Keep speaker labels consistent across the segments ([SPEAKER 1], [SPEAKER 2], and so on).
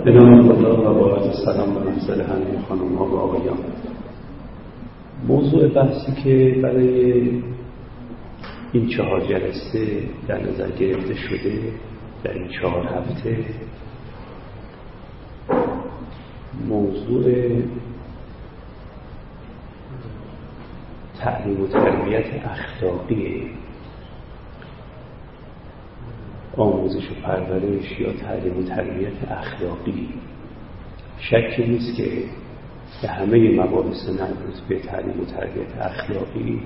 [SPEAKER 1] به نام خدا و با عرض سلام به محضر همه خانم ها و آقایان. موضوع بحثی که برای این 4 جلسه در نظر گرفته شده در این 4 هفته موضوع تعلیم و تربیت اخلاقی، آموزش و پرورش یا تعلیم و تربیت اخلاقی. شکی نیست که به همه مباحث مربوط به تعلیم و تربیت اخلاقی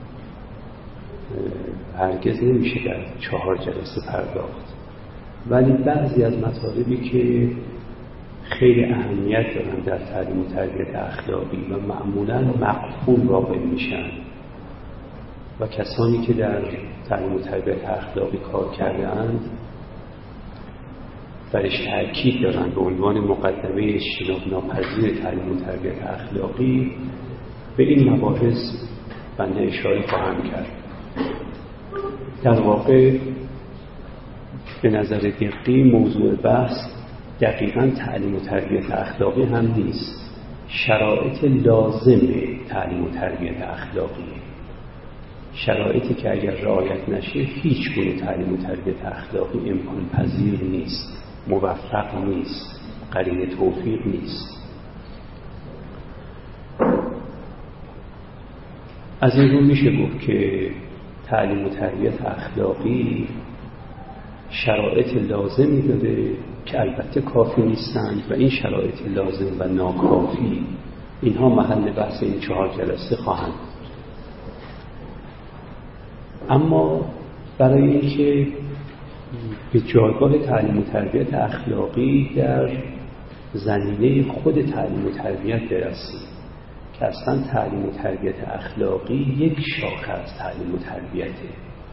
[SPEAKER 1] هرگز نمیشه در 4 جلسه پرداخت، ولی بعضی از مطالبی که خیلی اهمیت دارن در تعلیم و تربیت اخلاقی و معمولاً مقبول واقع میشن و کسانی که در تعلیم و تربیت اخلاقی کار کرده‌اند برش تأکید دارن به عنوان مقدمه اجتناب ناپذیر تعلیم و تربیت اخلاقی، به این مباحث بنده اشاره خواهم کرد. در واقع به نظر دقیق موضوع بحث دقیقاً تعلیم و تربیت اخلاقی هم نیست، شرایط لازم تعلیم و تربیت اخلاقی، شرایطی که اگر رعایت نشه هیچ گونه تعلیم و تربیت اخلاقی امکان پذیر نیست، موفق نیست، قرین توفیق نیست. از این رو میشه گفت که تعلیم و تربیت اخلاقی شرایط لازمی داره که البته کافی نیستند و این شرایط لازم و ناکافی اینها محل بحث این 4 جلسه خواهند. اما برای اینکه به جایگاه تعلیم و تربیت اخلاقی در زمینه خود تعلیم و تربیت برسیم که اصلا تعلیم و تربیت اخلاقی یک شاخه از تعلیم و تربیته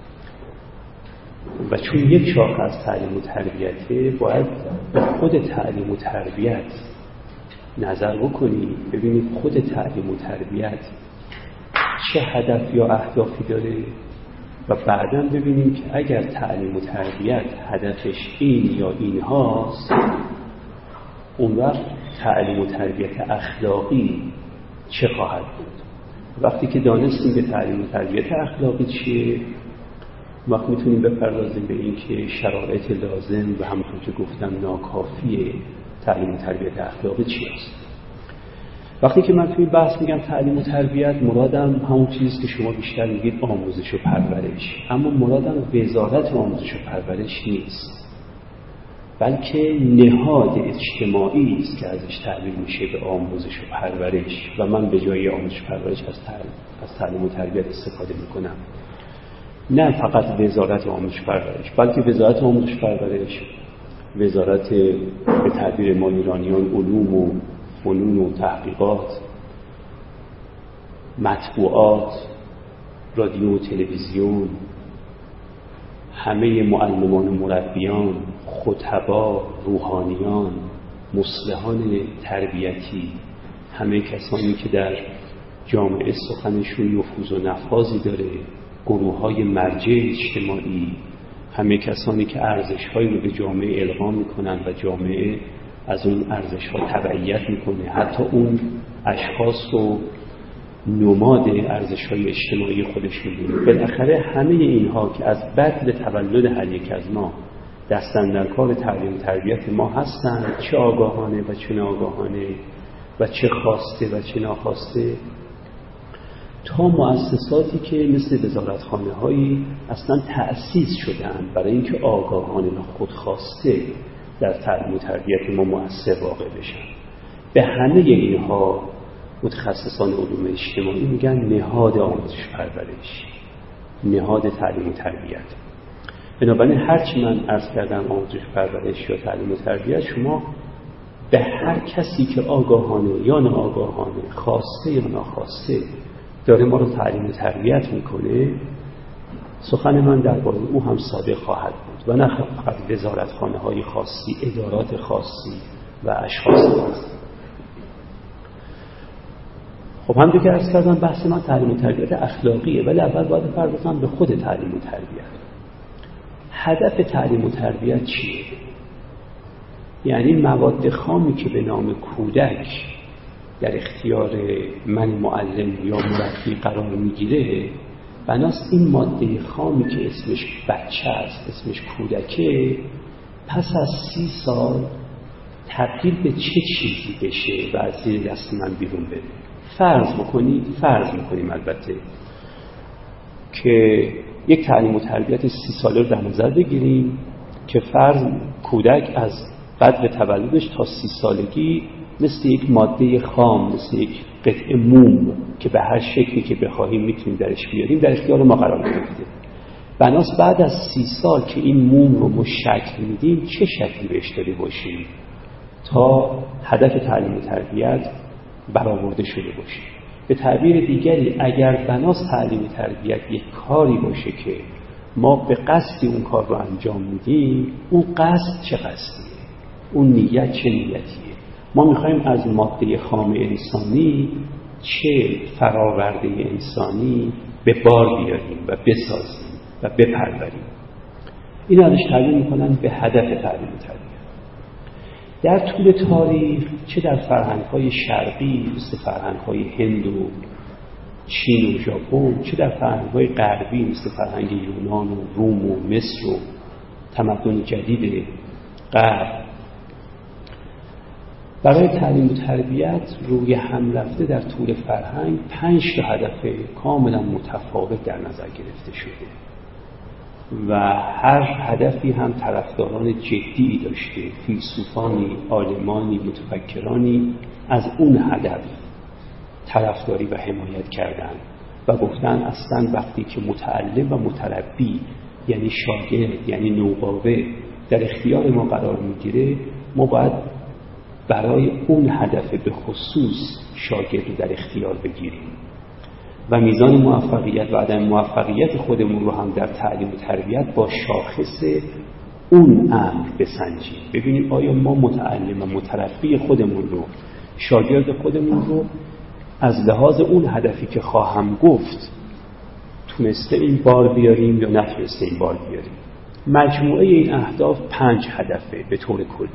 [SPEAKER 1] و چون یک شاخه از تعلیم و تربیته باید به خود تعلیم و تربیت نظر بکنیم، ببینید خود تعلیم و تربیت چه هدف یا اهدافی داره و بعداً ببینیم که اگر تعلیم و تربیت هدفش این یا این هاست، اون وقت تعلیم و تربیت اخلاقی چه خواهد بود. وقتی که دانستیم به تعلیم و تربیت اخلاقی چیه، وقت میتونیم بپردازیم به این که شرایط لازم و همونطور که گفتم ناکافی تعلیم و تربیت اخلاقی چی است. وقتی که من توی بحث میگم تعلیم و تربیت، مرادم همون چیزی که شما بیشتر میگید آموزش و پرورش، اما مرادم وزارت آموزش و پرورش نیست، بلکه نهاد اجتماعی است که ازش تعبیر میشه به آموزش و پرورش و من به جای آموزش و پرورش از تعلیم و تربیت استفاده میکنم. نه فقط وزارت آموزش و پرورش، بلکه وزارت آموزش و پرورش، وزارت به تعبیر ما ایرانیان علوم و فنون و تحقیقات، مطبوعات، رادیو و تلویزیون، همه معلمان و مربیان، خطبا، روحانیان، مصلحان تربیتی، همه کسانی که در جامعه سخنشون نفوذ و نفاذی داره، گروه‌های مرجع اجتماعی، همه کسانی که ارزش‌هایی رو به جامعه القا می‌کنن و جامعه از اون ارزش‌ها تبعیت می‌کنه، حتی اون اشخاص رو نماد ارزش‌های اجتماعی خودش می‌دونه. بالاخره همه اینها که از بدل تولد هر یک از ما دستن در کار تعلیم و تربیت ما هستند، چه آگاهانه و چه ناآگاهانه و چه خواسته و چه ناخواسته، تا مؤسساتی که مثل وزارتخانه‌هایی اصلا تأسیس شدند برای اینکه آگاهانه و خودخواسته در تعلیم و تربیت ما مؤثر واقع بشن. به همه اینها متخصصان علوم اجتماعی میگن نهاد آموزش و پرورش، نهاد تعلیم و تربیت. بنابراین هرچی من عرض کردم آموزش و پرورش یا تعلیم و تربیت، شما به هر کسی که آگاهانه یا ناآگاهانه، خواسته یا ناخواسته داره ما رو تعلیم و تربیت میکنه، سخن من درباره او هم صادق خواهد بود و نه فقط وزارتخانه‌های خاصی، ادارات خاصی و اشخاص خاصی. خب همونطور که عرض کردم بحث من تعلیم و تربیت اخلاقیه، ولی اول باید بپردازم به خود تعلیم و تربیت. هدف تعلیم و تربیت چیه؟ یعنی مواد خامی که به نام کودک در اختیار من معلم یا مربی قرار میگیره، بناست این ماده خامی که اسمش بچه است، اسمش کودکه، پس از 30 سال تبدیل به چه چیزی بشه و از زیر دست من بیرون بره. فرض میکنیم البته که یک تعلیم و تربیت 30 ساله رو در نظر بگیریم که فرض کودک از قدر تولدش تا 30 سالگی مثل یک ماده خام، مثل یک قطعه موم که به هر شکلی که بخواهیم میتونیم درش بیاریم در اختیار ما قرار گرفته. بناس بعد از 30 سال که این موم رو ما شکل میدیم چه شکلی بهش داده باشیم تا هدف تعلیم و تربیت برآورده شده باشه. به تعبیر دیگری اگر بناس تعلیم و تربیت یک کاری باشه که ما به قصد اون کار رو انجام میدیم، اون قصد چه قصدیه؟ اون نیت چه نیتیه؟ ما میخوایم از ماده خام انسانی چه فراورده انسانی به بار بیاریم و بسازیم و بپروریم. این ازش تعبیر میکنن به هدف تعلیم و تربیت. در طول تاریخ چه در فرهنگ‌های شرقی مثل فرهنگ‌های هند و چین و ژاپن، چه در فرهنگ‌های غربی مثل فرهنگ یونان و روم و مصر و تمدن جدید غرب، برای تعلیم و تربیت روی هم رفته در طول فرهنگ 5 تا هدف کاملا متفاوت در نظر گرفته شده و هر هدفی هم طرفداران جدی داشته. فیلسوفانی، عالمانی، متفکرانی از اون هدف طرفداری و حمایت کردند و گفتن اصلا وقتی که متعلم و متربی یعنی شاگرد یعنی نوباوه در اختیار ما قرار میگیره، ما باید برای اون هدف به خصوص شاگرد رو در اختیار بگیریم و میزان موفقیت و عدم موفقیت خودمون رو هم در تعلیم و تربیت با شاخص اون امر بسنجیم. ببینیم آیا ما متعلم و متربی خودمون رو، شاگرد خودمون رو از لحاظ اون هدفی که خواهم گفت تونسته این بار بیاریم یا نتونسته این بار بیاریم. مجموعه این اهداف 5 هدفه به طور کلی.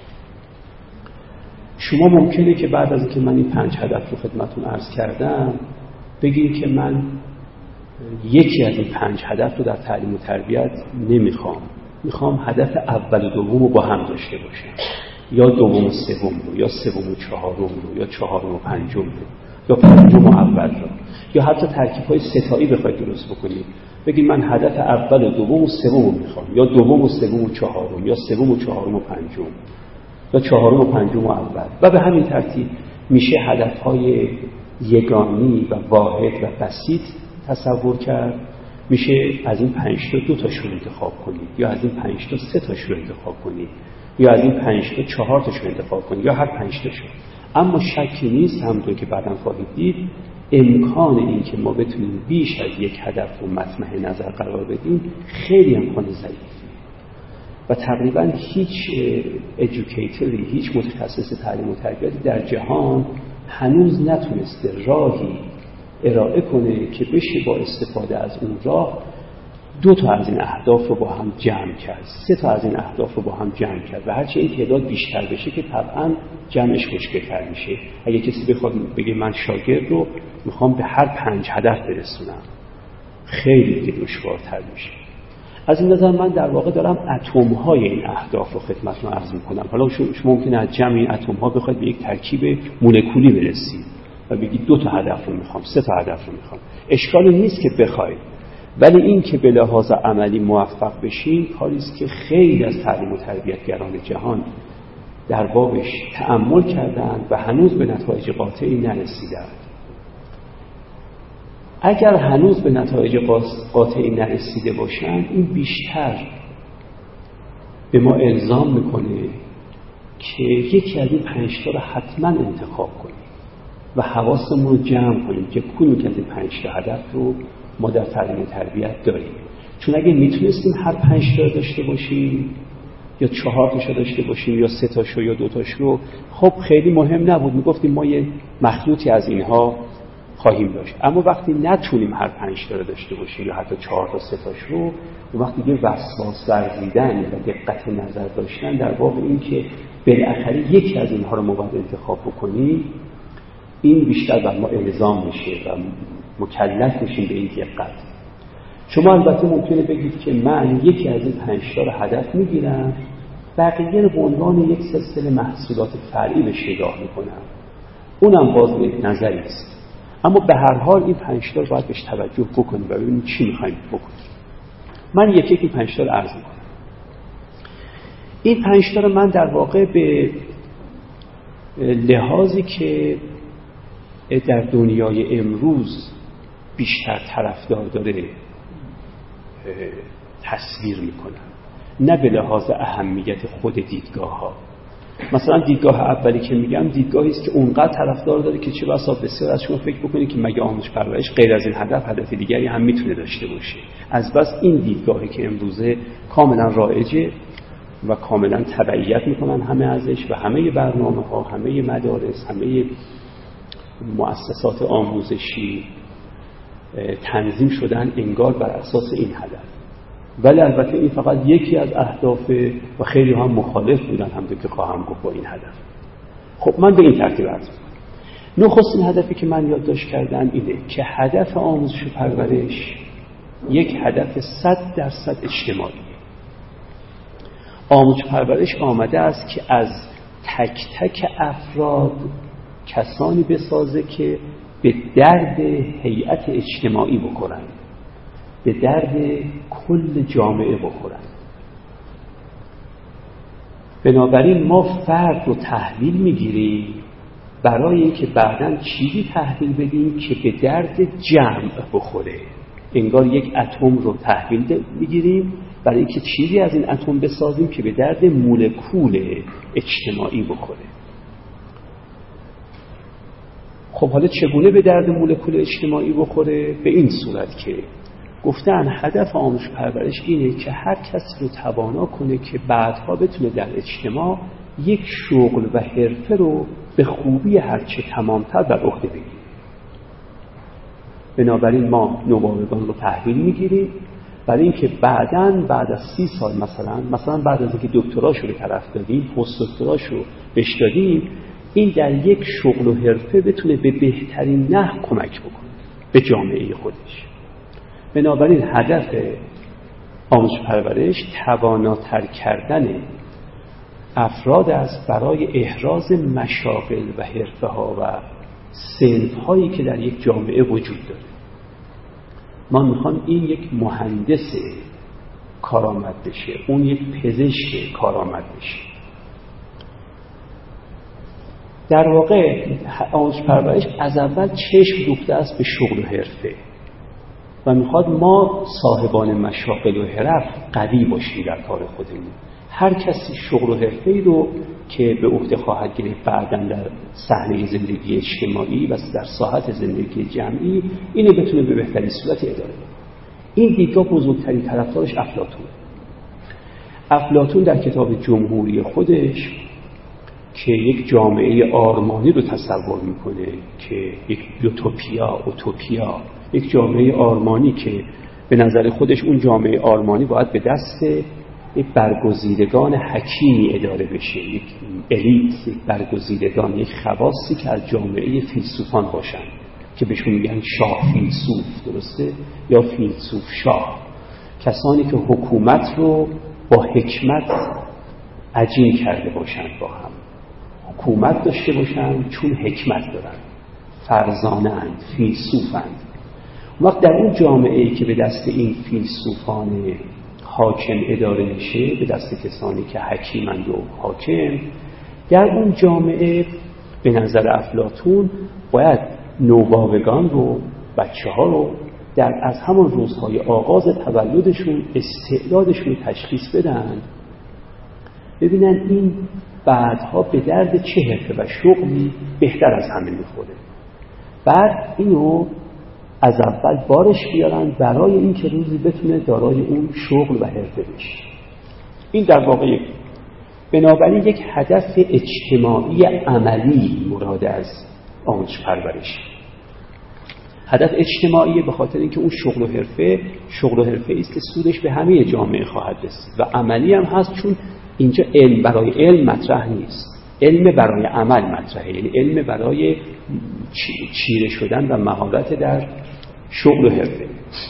[SPEAKER 1] شما ممکنه که بعد از اینکه من این 5 هدف رو خدمتون عرض کردم بگید که من یکی از این 5 هدف رو در تعلیم و تربیت نمیخوام، میخوام هدف اول و دوم رو با هم داشته باشم، یا دوم و سوم رو، یا سوم و چهارم رو، یا چهارم و پنجم رو، یا پنجم و اول رو، یا حتی ترکیب‌های ستایی بخواید درست بکنید بگید من هدف اول و دوم و سوم رو میخوام، یا دوم و سوم و چهارم، یا سوم و چهارم و پنجم، یا چهارم و پنجم و اول، و به همین ترتیب میشه هدف‌های یگانی و واحد و بسیط تصور کرد. میشه از این 5 تا 2 تاشو انتخاب کنید، یا از این 5 تا 3 تاشو انتخاب کنید، یا از این 5 تا 4 تاشو انتخاب کنید، یا هر 5 تاشو. اما شکی نیست همونطور که بعداً خواهید دید امکان این که ما بتونیم بیش از یک هدف رو مطمح نظر قرار بدیم خیلی امکان ضعیفی و تقریباً هیچ ادوکیتوری، هیچ متخصص تعلیم و تربیتی در جهان هنوز نتونسته راهی ارائه کنه که بشه با استفاده از اون راه 2 تا از این اهداف رو با هم جمع کرد، 3 تا از این اهداف رو با هم جمع کرد و هرچی این تعداد بیشتر بشه که طبعاً جمعش مشکل‌تر میشه. اگه کسی بخواد بگه من شاگرد رو میخوام به هر 5 هدف برسونم خیلی دیگه دشوارتر میشه. از این نظر من در واقع دارم اتم‌های این اهداف رو خدمتتون عرض می‌کنم. حالا شما ممکنه از جمع این اتم‌ها بخواید به یک ترکیب مولکولی برسید و بگید 2 تا هدف رو می‌خوام، 3 تا هدف رو می‌خوام. اشکالی نیست که بخواید، ولی این که به لحاظ عملی موفق بشین کاری است که خیلی از تعلیم و تربیتگران جهان در بابش تأمل کردند و هنوز به نتایج قاطعی نرسیدند. اگر هنوز به نتایج قاطعی نرسیده باشند این بیشتر به ما الزام میکنه که یکی از این 5 تا رو حتما انتخاب کنیم و حواسمون رو جمع کنیم که کدوم از این 5 تا هدف رو ما در تعلیم و تربیت داریم. چون اگه میتونستیم هر 5 تا داشته باشیم یا 4 تاشو داشته باشیم یا 3 تاشو یا 2 تاشو، خب خیلی مهم نبود، میگفتیم ما یه مخلوطی از اینها خواهیم داشت. اما وقتی نتونیم هر 5 تا رو داشته باشیم یا حتی 4 تا 3 تاش رو، اون وقت دیگه وسواس ورزیدن و دقت نظر داشتن در واقع این که بالاخره یکی از اینها رو ما باید انتخاب بکنیم، این بیشتر بر ما الزام میشه و مکلف میشیم به این دقت. شما البته ممکنه بگید که من یکی از این 5 تا رو هدف میگیرم، بقیه رو به عنوان یک سلسله محصولات فرعی بهش نگاه میکنم. اونم باز یک نظری است. اما به هر حال این 5 تا رو باید بهش توجه بکنیم و ببینیم چی میخوایم بکنیم. من یکی این 5 تا رو عرض میکنم. این 5 تا رو من در واقع به لحاظی که در دنیای امروز بیشتر طرفدار داره تصویر میکنم، نه به لحاظ اهمیت خود دیدگاه ها. مثلا دیدگاه اولی که میگم دیدگاهی است که اونقدر طرفدار داره که چه بسا بسیار از شما فکر بکنید که مگه آموزش پرورش غیر از این هدف دیگری هم میتونه داشته باشه. از بس این دیدگاهی که امروزه کاملا رایجه و کاملا تبعیت میکنن همه ازش و همه برنامه ها، همه مدارس، همه مؤسسات آموزشی تنظیم شدن انگار بر اساس این هدف. ولی البته این فقط یکی از اهداف و خیلی هم مخالف بودن همونطور که خواهم گفت با این هدف. خب من به این ترتیب عرض می‌کنم. نخستین هدفی که من یادداشت کردم اینه که هدف آموزش و پرورش یک هدف 100% اجتماعی. آموزش و پرورش آمده است که از تک تک افراد کسانی بسازه که به درد هیئت اجتماعی بخورن، به درد کل جامعه بخورن. بنابراین ما فرد رو تحویل میگیریم برای اینکه بعداً چیزی تحویل بدیم که به درد جمع بخوره. انگار یک اتم رو تحویل میگیریم برای اینکه چیزی از این اتم بسازیم که به درد مولکول اجتماعی بخوره. خب حالا چگونه به درد مولکول اجتماعی بخوره؟ به این صورت که گفتن هدف آموزش پرورش اینه که هر کسی رو توانا کنه که بعدها بتونه در اجتماع یک شغل و حرفه رو به خوبی هرچه تمامتر بر عهده بگیره. بنابراین ما نوآوران رو تحویل میگیریم برای اینکه بعد از 30 سال مثلا بعد از اینکه دکتراشو به طرف دادیم، پست دکتراشو بهش دادیم، این در یک شغل و حرفه بتونه به بهترین نحو کمک بکنه به جامعه خودش. بنابراین هدف آموزش پرورش تواناتر کردن افراد است برای احراز مشاغل و حرفه ها و صنف هایی که در یک جامعه وجود داره. ما میخوام این یک مهندس کارآمد بشه، اون یک پزشک کارآمد بشه. در واقع آموزش پرورش از اول چشم دوخته است به شغل و حرفه و میخواد ما صاحبان مشاغل و حرف قوی باشیم در کار خودمون. هر کسی شغل و حرفه‌ای رو که به عهده خواهد گرفت بعداً در صحنه زندگی اجتماعی و در ساحت زندگی جمعی، اینو بتونه به بهترین صورت اداره کنه. این دیدگاه بزرگترین طرفدارش افلاطون در کتاب جمهوری خودش که یک جامعه آرمانی رو تصور میکنه که یک اوتوپیا، یک جامعه آرمانی که به نظر خودش اون جامعه آرمانی باید به دست یک برگزیدگان حکیمی اداره بشه، یک الیت، یک برگزیدگان، یک خواصی که از جامعه فیلسوفان باشن که بهشون میگن شاه فیلسوف، درسته؟ یا فیلسوف شاه، کسانی که حکومت رو با حکمت عجین کرده باشن، با هم حکومت داشته باشن چون حکمت دارن، فرزانه‌اند، فیلسوفند. وقت در اون جامعه‌ای که به دست این فیلسوفان حاکم اداره میشه، به دست کسانی که حکیمند و حاکم، در اون جامعه به نظر افلاطون باید نوباوگان رو، بچه‌ها رو از همون روزهای آغاز تولدشون استعدادشون رو تشخیص بدن، ببینن این بعدها به درد چه حرفه و شغلی بهتر از همه میخوره. بعد اینو از اول بارش بیارن برای این که روزی بتونه دارای اون شغل و حرفه بشه. این در واقع بنابراین یک هدف اجتماعی عملی مراد از آموزش پرورش. هدف اجتماعیه به خاطر اینکه اون شغل و حرفه است که سودش به همه جامعه خواهد رسید و عملی هم هست، چون اینجا علم برای علم مطرح نیست، علم برای عمل مطرحه، یعنی علم برای چیره شدن و مهارت در شغل و حرفه.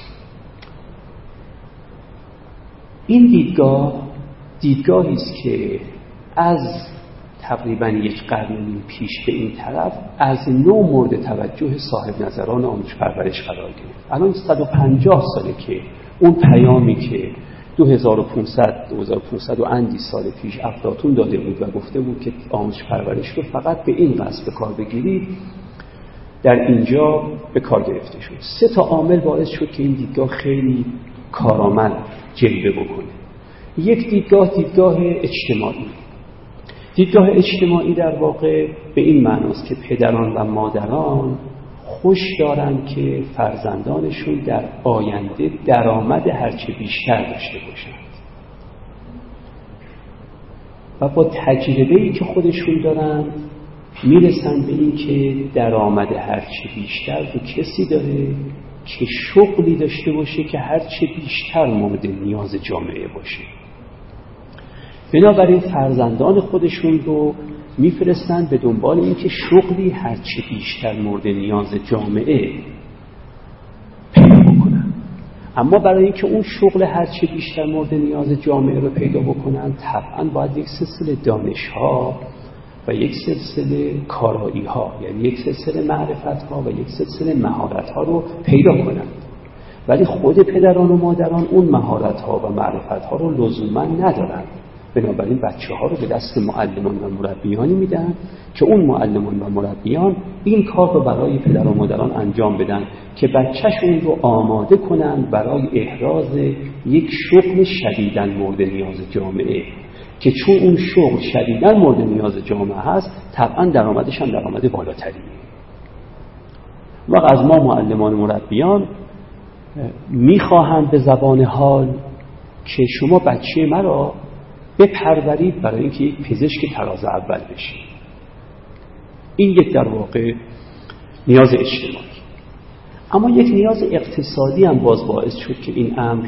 [SPEAKER 1] این دیدگاهی است که از تقریباً 1 قرن پیش به این طرف از نوع مورد توجه صاحب نظران آموزش پرورش قرار گرفت. الان 150 ساله که اون پیامی که 2500 و اندی سال پیش افلاطون داده بود و گفته بود که آموزش پرورش رو فقط به این قصد به کار بگیرید، در اینجا به کار گرفته شد. 3 عامل باعث شد که این دیدگاه خیلی کارآمد جلوه بکنه. یک دیدگاه اجتماعی. دیدگاه اجتماعی در واقع به این معناست که پدران و مادران خوش دارن که فرزندانشون در آینده درآمد هرچه بیشتر داشته باشند و با تجربه‌ای که خودشون دارن میرسن به این که درآمد هرچه بیشتر رو کسی داره که شغلی داشته باشه که هرچه بیشتر مورد نیاز جامعه باشه. بنابراین فرزندان خودشون رو میفرستن به دنبال این که شغلی هرچه بیشتر مورد نیاز جامعه پیدا بکنن. اما برای اینکه اون شغل هرچه بیشتر مورد نیاز جامعه رو پیدا بکنن، طبعا باید یک سلسله دانش‌ها و یک سلسله کارایی‌ها، یعنی یک سلسله معرفت‌ها و یک سلسله مهارت‌ها رو پیدا کنند. ولی خود پدران و مادران اون مهارت‌ها و معرفت‌ها رو لزوما ندارند. بنابراین بچه‌ها رو به دست معلمان و مربیانی میدن که اون معلمان و مربیان این کار رو برای پدر و مادران انجام بدن که بچه‌شون رو آماده کنن برای احراز یک شغل شدیداً مورد نیاز جامعه، که چون اون شغل شدیداً مورد نیاز جامعه هست، طبعاً درآمدش هم درآمد بالاتریه. و از ما معلمان و مربیان میخواهند به زبان حال که شما بچه مرا بپرورید برای اینکه یک پزشک تراز اول بشه. این یک در واقع نیاز اجتماعی. اما یک نیاز اقتصادی هم باعث شد که این امر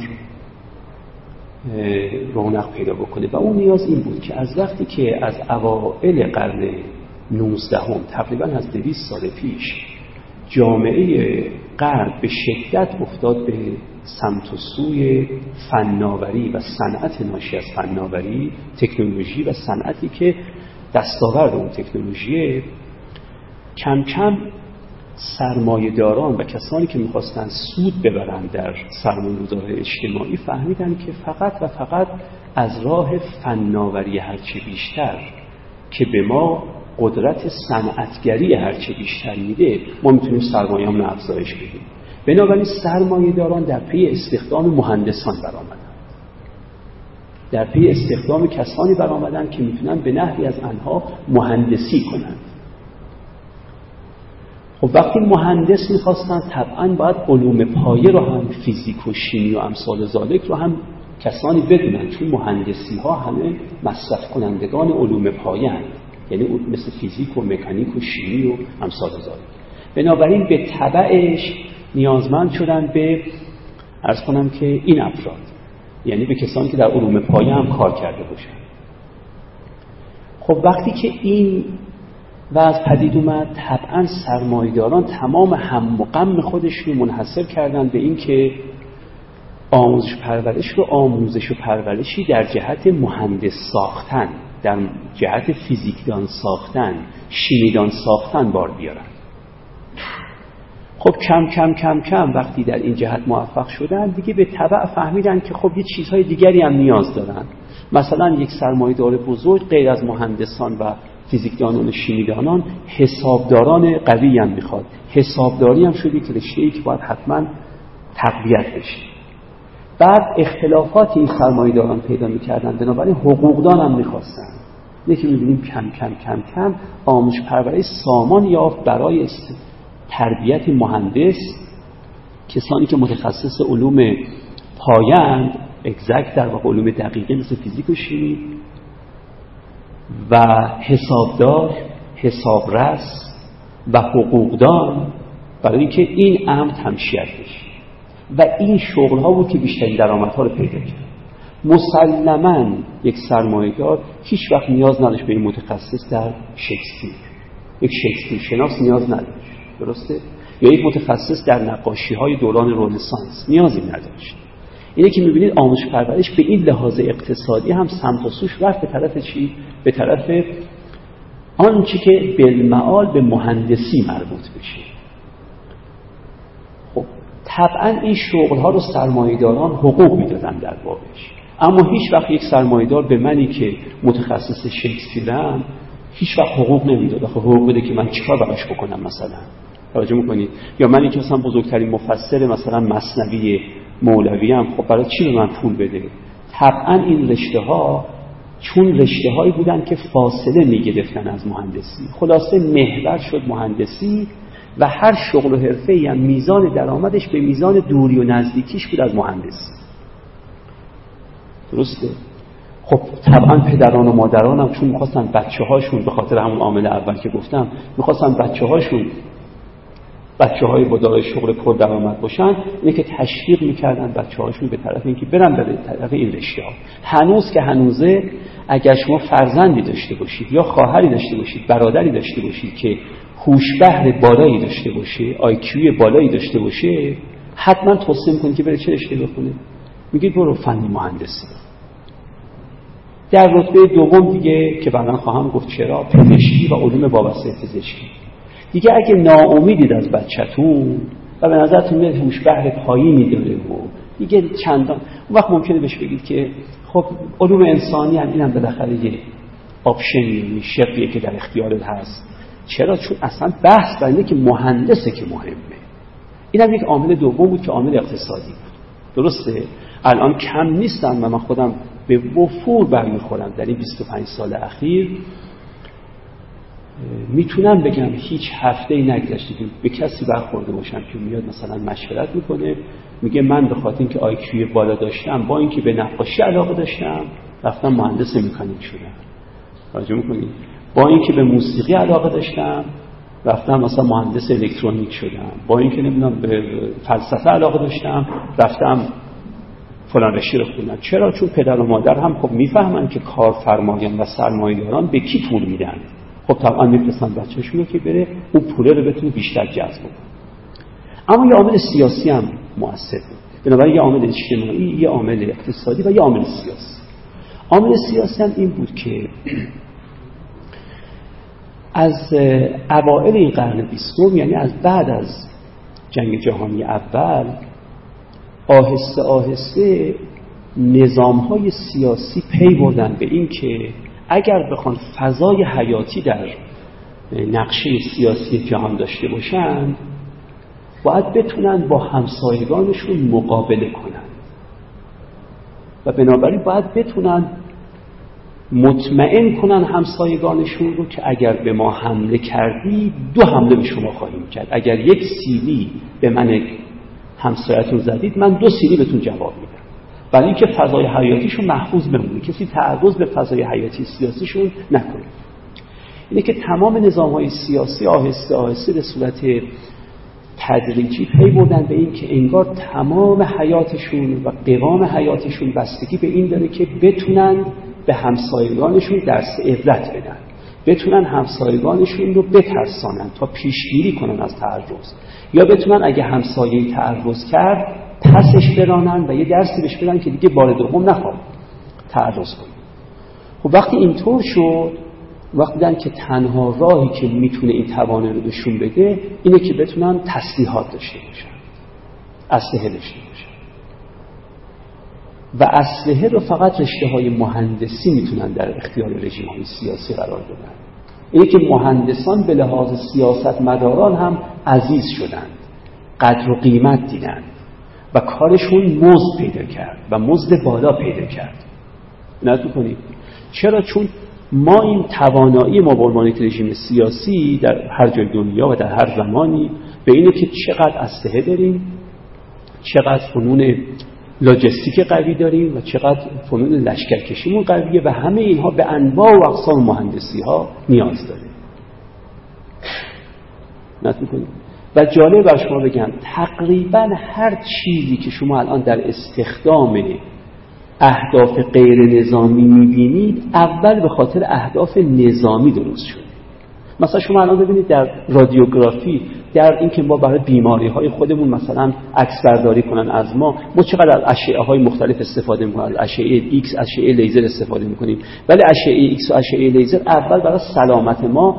[SPEAKER 1] رونق پیدا بکنه و اون نیاز این بود که از وقتی که از اوائل قرن 19 تقریبا از 200 سال پیش جامعه غرب به شدت افتاد به سمت و سوی فناوری و صنعت ناشی از فناوری، تکنولوژی و صنعتی که دستاورد اون تکنولوژی، کم کم سرمایه‌داران و کسانی که می‌خواستن سود ببرند در سرمایه‌گذاری اجتماعی فهمیدن که فقط و فقط از راه فناوری هرچه بیشتر که به ما قدرت صنعتگری هرچه بیشتر میده، ما میتونیم سرمایه‌مون رو افزایش بدیم. بنابراین سرمایه‌داران در پی استخدام مهندسان برآمدند، در پی استخدام کسانی برآمدند که میتونن به نحوی از آنها مهندسی کنند. خب وقتی مهندس میخواستن، طبعا باید علوم پایه رو هم، فیزیک و شیمی و امثال ذالک رو هم کسانی بدونن، چون مهندسی ها همه مصرف کنندگان علوم پایه هستند، یعنی مثل فیزیک و مکانیک و شیمی و امثال ذالک. بنابراین به تبعش نیازمند شدن به، عرض کنم که این افراد، یعنی به کسانی که در علوم پایه هم کار کرده باشن. خب وقتی که این وضع پدید اومد، طبعا سرمایه‌داران تمام هم و غم خودشون منحصر کردن به این که آموزش و پرورشی در جهت مهندس ساختن، در جهت فیزیکدان ساختن، شیمیدان ساختن بار بیارن. خب کم کم وقتی در این جهت موفق شدن، دیگه به تبع فهمیدن که خب یه چیزهای دیگری هم نیاز دارن. مثلا یک سرمایه‌دار بزرگ غیر از مهندسان و فیزیکدانان و شیمیدانان حسابداران قوی هم میخواد. حسابداری هم شده که رشته‌ای که باید حتما تقویت بشه. بعد اختلافات این سرمایه‌داران پیدا می‌کردن، بنابراین حقوقدان هم می‌خواستن. یکی می‌بینیم کم آموزش پرورش سامان یافت برای تربیت مهندس، کسانی که متخصص علوم پایه‌اند، اگزکت در واقع علوم دقیقه مثل فیزیک و شیمی، و حسابدار، حسابرس و حقوقدان برای اینکه این امر تمشیت بشه و این شغل ها بود که بیشترین درآمدها رو پیدا کرد. مسلماً یک سرمایه‌دار هیچ وقت نیاز نداشت به این متخصص در شکسپیر، یک شکسپیر شناس نیاز نداشت، درسته؟ یا یک متخصص در نقاشی‌های دوران رنسانس نیازی نداشت. اینه که می‌بینید آموزش پرورش به این لحاظ اقتصادی هم سمت و سوش رفت به طرف چی؟ به طرف آنچه که بالمعال به مهندسی مربوط بشه. خب طبعاً این شغل‌ها رو سرمایه‌داران حقوق می‌دادن در بابش، اما هیچ وقت یک سرمایه‌دار به منی که متخصص شکسپیرم هیچ وقت حقوق نمیداد. آخه حقوق بده که من چیکار براش بکنم مثلا؟ توجه می‌کنید؟ یا منی که مثلا بزرگترین مفسر مثلا مثنوی مولوی ام، خب برای چی به من پول بده؟ طبعا این رشته‌ها چون رشته‌هایی بودن که فاصله می‌گرفتن از مهندسی، خلاصه محور شد مهندسی و هر شغل و حرفه‌ای هم میزان درآمدش به میزان دوری و نزدیکیش بود از مهندسی. درسته؟ خب طبعا پدران و مادران هم چون می‌خواستن بچه‌هاشون، به خاطر همون عامل اول که گفتم، می‌خواستن بچه‌های با دارای شغل پردرآمد باشن، اینه که تشویق می‌کردن بچه‌هاشون به طرف اینکه برن به طرف این رشته‌ها. هنوز که هنوزه اگر شما فرزندی داشته باشید یا خواهری داشته باشید، برادری داشته باشید که هوش‌بهر بالایی داشته باشه، IQ بالایی داشته باشه، حتما توصیه می‌کنید که بره چه رشته بخونه؟ میگید برو فنی مهندسی. در رتبه دوم دیگه که بعداً خواهم گفت چرا، پزشکی و علوم وابسته به پزشکی. دیگه اگه ناامیدید از بچه‌تون و به نظرتون میاد هوش‌بهر پایینی داره و دیگه چندان، اون وقت ممکنه بهش بگید که خب علوم انسانی هم اینم بالاخره یه آپشنی، شقیه که در اختیارت هست. چرا؟ چون اصلا بحث بر اینه که مهندسه که مهمه. اینم یک عامل دوم بود که عامل اقتصادی بود. درسته؟ الان کم نیستن و من خودم به وفور برمیخورم در این 25 سال اخیر. میتونم بگم هیچ هفته‌ای نگذشته که به کسی برخورده باشم که میاد مثلا مشورت میکنه، میگه من به خاطر اینکه IQ بالا داشتم، با اینکه به نقاشی علاقه داشتم، رفتم مهندس مکانیک شدم. توجه میکنید؟ با اینکه به موسیقی علاقه داشتم، رفتم مثلا مهندس الکترونیک شدم. با اینکه نمیدونم به فلسفه علاقه داشتم، رفتم فلان رشته رو خوندم. چرا؟ چون پدر و مادر هم خب میفهمن که کارفرمایان و سرمایه‌داران به کی پول میدن. خب طبعا میفرستن بچه‌شون که بره اون پوله رو بتونه بیشتر جذب کنه. اما یه عامل سیاسی هم مؤثر بود. بنابراین یه عامل اجتماعی، یه عامل اقتصادی و یه عامل سیاسی. عامل سیاسی هم این بود که از اوایل این قرن 20، یعنی از بعد از جنگ جهانی اول، آهسته آهسته نظام‌های سیاسی پی بردن به این که اگر بخوان فضای حیاتی در نقشه سیاسی جهان داشته باشند، باید بتونن با همسایگانشون مقابله کنن و بنابراین باید بتونن مطمئن کنن همسایگانشون رو که اگر به ما حمله کردی 2 حمله به شما خواهیم کرد. اگر 1 سیلی به من همسایتون زدید، من 2 سیلی بهتون جواب میدم، برای اینکه فضای حیاتیشون محفوظ بمونه، کسی تعرض به فضای حیاتی سیاسیشون نکنه. اینه که تمام نظام‌های سیاسی آهسته آهسته به صورت تدریجی پی بردن به این که انگار تمام حیاتشون و قوام حیاتشون بستگی به این داره که بتونن به همسایگانشون درس عبرت بدن، بتونن همسایگانشون رو بترسانن تا پیشگیری کنن از تعرض، یا بتونن اگه همسایه‌ای تعرض کرد پسش برانن و یه درسی بهش بدن که دیگه بار دوم نخواد تعرض کنه. خب وقتی اینطور شد، وقتی دیدن که تنها راهی که میتونه این توانه رو بهشون بده اینه که بتونن تسلیحات داشته باشن، اسلحه داشته باشن، و اسلحه رو فقط رشته‌های مهندسی میتونن در اختیار رژیم‌های سیاسی قرار بدن. اینه که مهندسان به لحاظ سیاستمداران هم عزیز شدند، قدر و قیمت دیدن و کارشون مزد پیدا کرد و مزد بالا پیدا کرد. نگاه کنید چرا؟ چون ما این توانایی ما به عنوان رژیم سیاسی در هر جای دنیا و در هر زمانی به اینه که چقدر اسلحه داریم، چقدر فنون لاجستیک قوی داریم و چقدر فنون لشکرکشیمون قویه و همه اینها به انواع و اقسام مهندسی ها نیاز داره. نگاه کنید و جالب بر شما بگم تقریبا هر چیزی که شما الان در استخدام اهداف غیر نظامی میبینید اول به خاطر اهداف نظامی درست شده. مثلا شما الان ببینید در رادیوگرافی، در این که ما برای بیماری‌های خودمون مثلا عکس برداری کنن از ما چقدر از اشعه‌های مختلف استفاده می‌کنیم، از اشعه ایکس، اشعه لیزر استفاده می‌کنیم، ولی اشعه ایکس و اشعه لیزر اول برای سلامت ما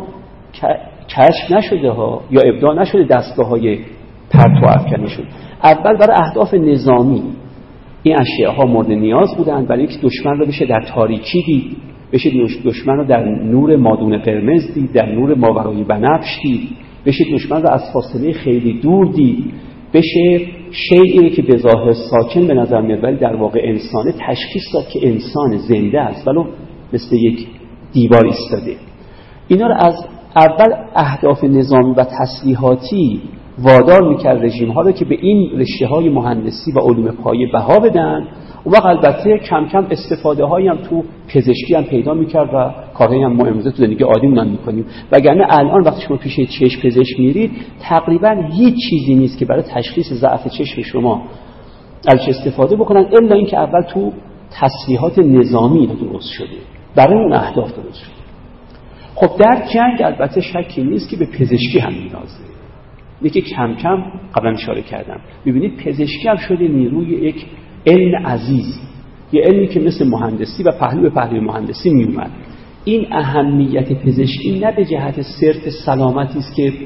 [SPEAKER 1] کشف نشده ها یا ابداع نشده دستگاه‌های پرتو افکنی شد. اول برای اهداف نظامی این اشعه‌ها مورد نیاز بودن، برای اینکه دشمن رو بشه در تاریکی دید، بشه دشمن رو در نور مادون قرمز دید، در نور ماورای بنفش دید، بشه دشمن رو از فاصله خیلی دور دید، بشه شیئی که به ظاهر ساکن به نظر میاد ولی در واقع انسانه تشخیص داد که انسان زنده است ولو مثل یک دیوار ایستاده. اینا رو از اول اهداف نظامی و تسلیحاتی وادار میکرد رژیم ها رو که به این رشته های مهندسی و علوم پایه بها بدن. و وقت البته کم کم استفاده هایی هم تو پزشکی هم پیدا میکرد و کارهایی هم ما امروزه تو زندگی عادیمون هم میکنیم. وگرنه الان وقتی شما پیش چشم پزشک میرید تقریبا هیچ چیزی نیست که برای تشخیص ضعف چشم شما ازش استفاده بکنن الا اینکه اول تو تسلیحات نظامی درست شده، برای اون اهداف درست شده. خب در جنگ البته شکی نیست که به پزشکی هم نیازه. اینکه کم کم قبلا اشاره کردم ببینید پزشکی هم شده نیروی یک علم عزیز، یه علمی که مثل مهندسی و پهلو به پهلوی مهندسی می اومد. این اهمیت پزشکی نه به جهت صرف سلامتی است که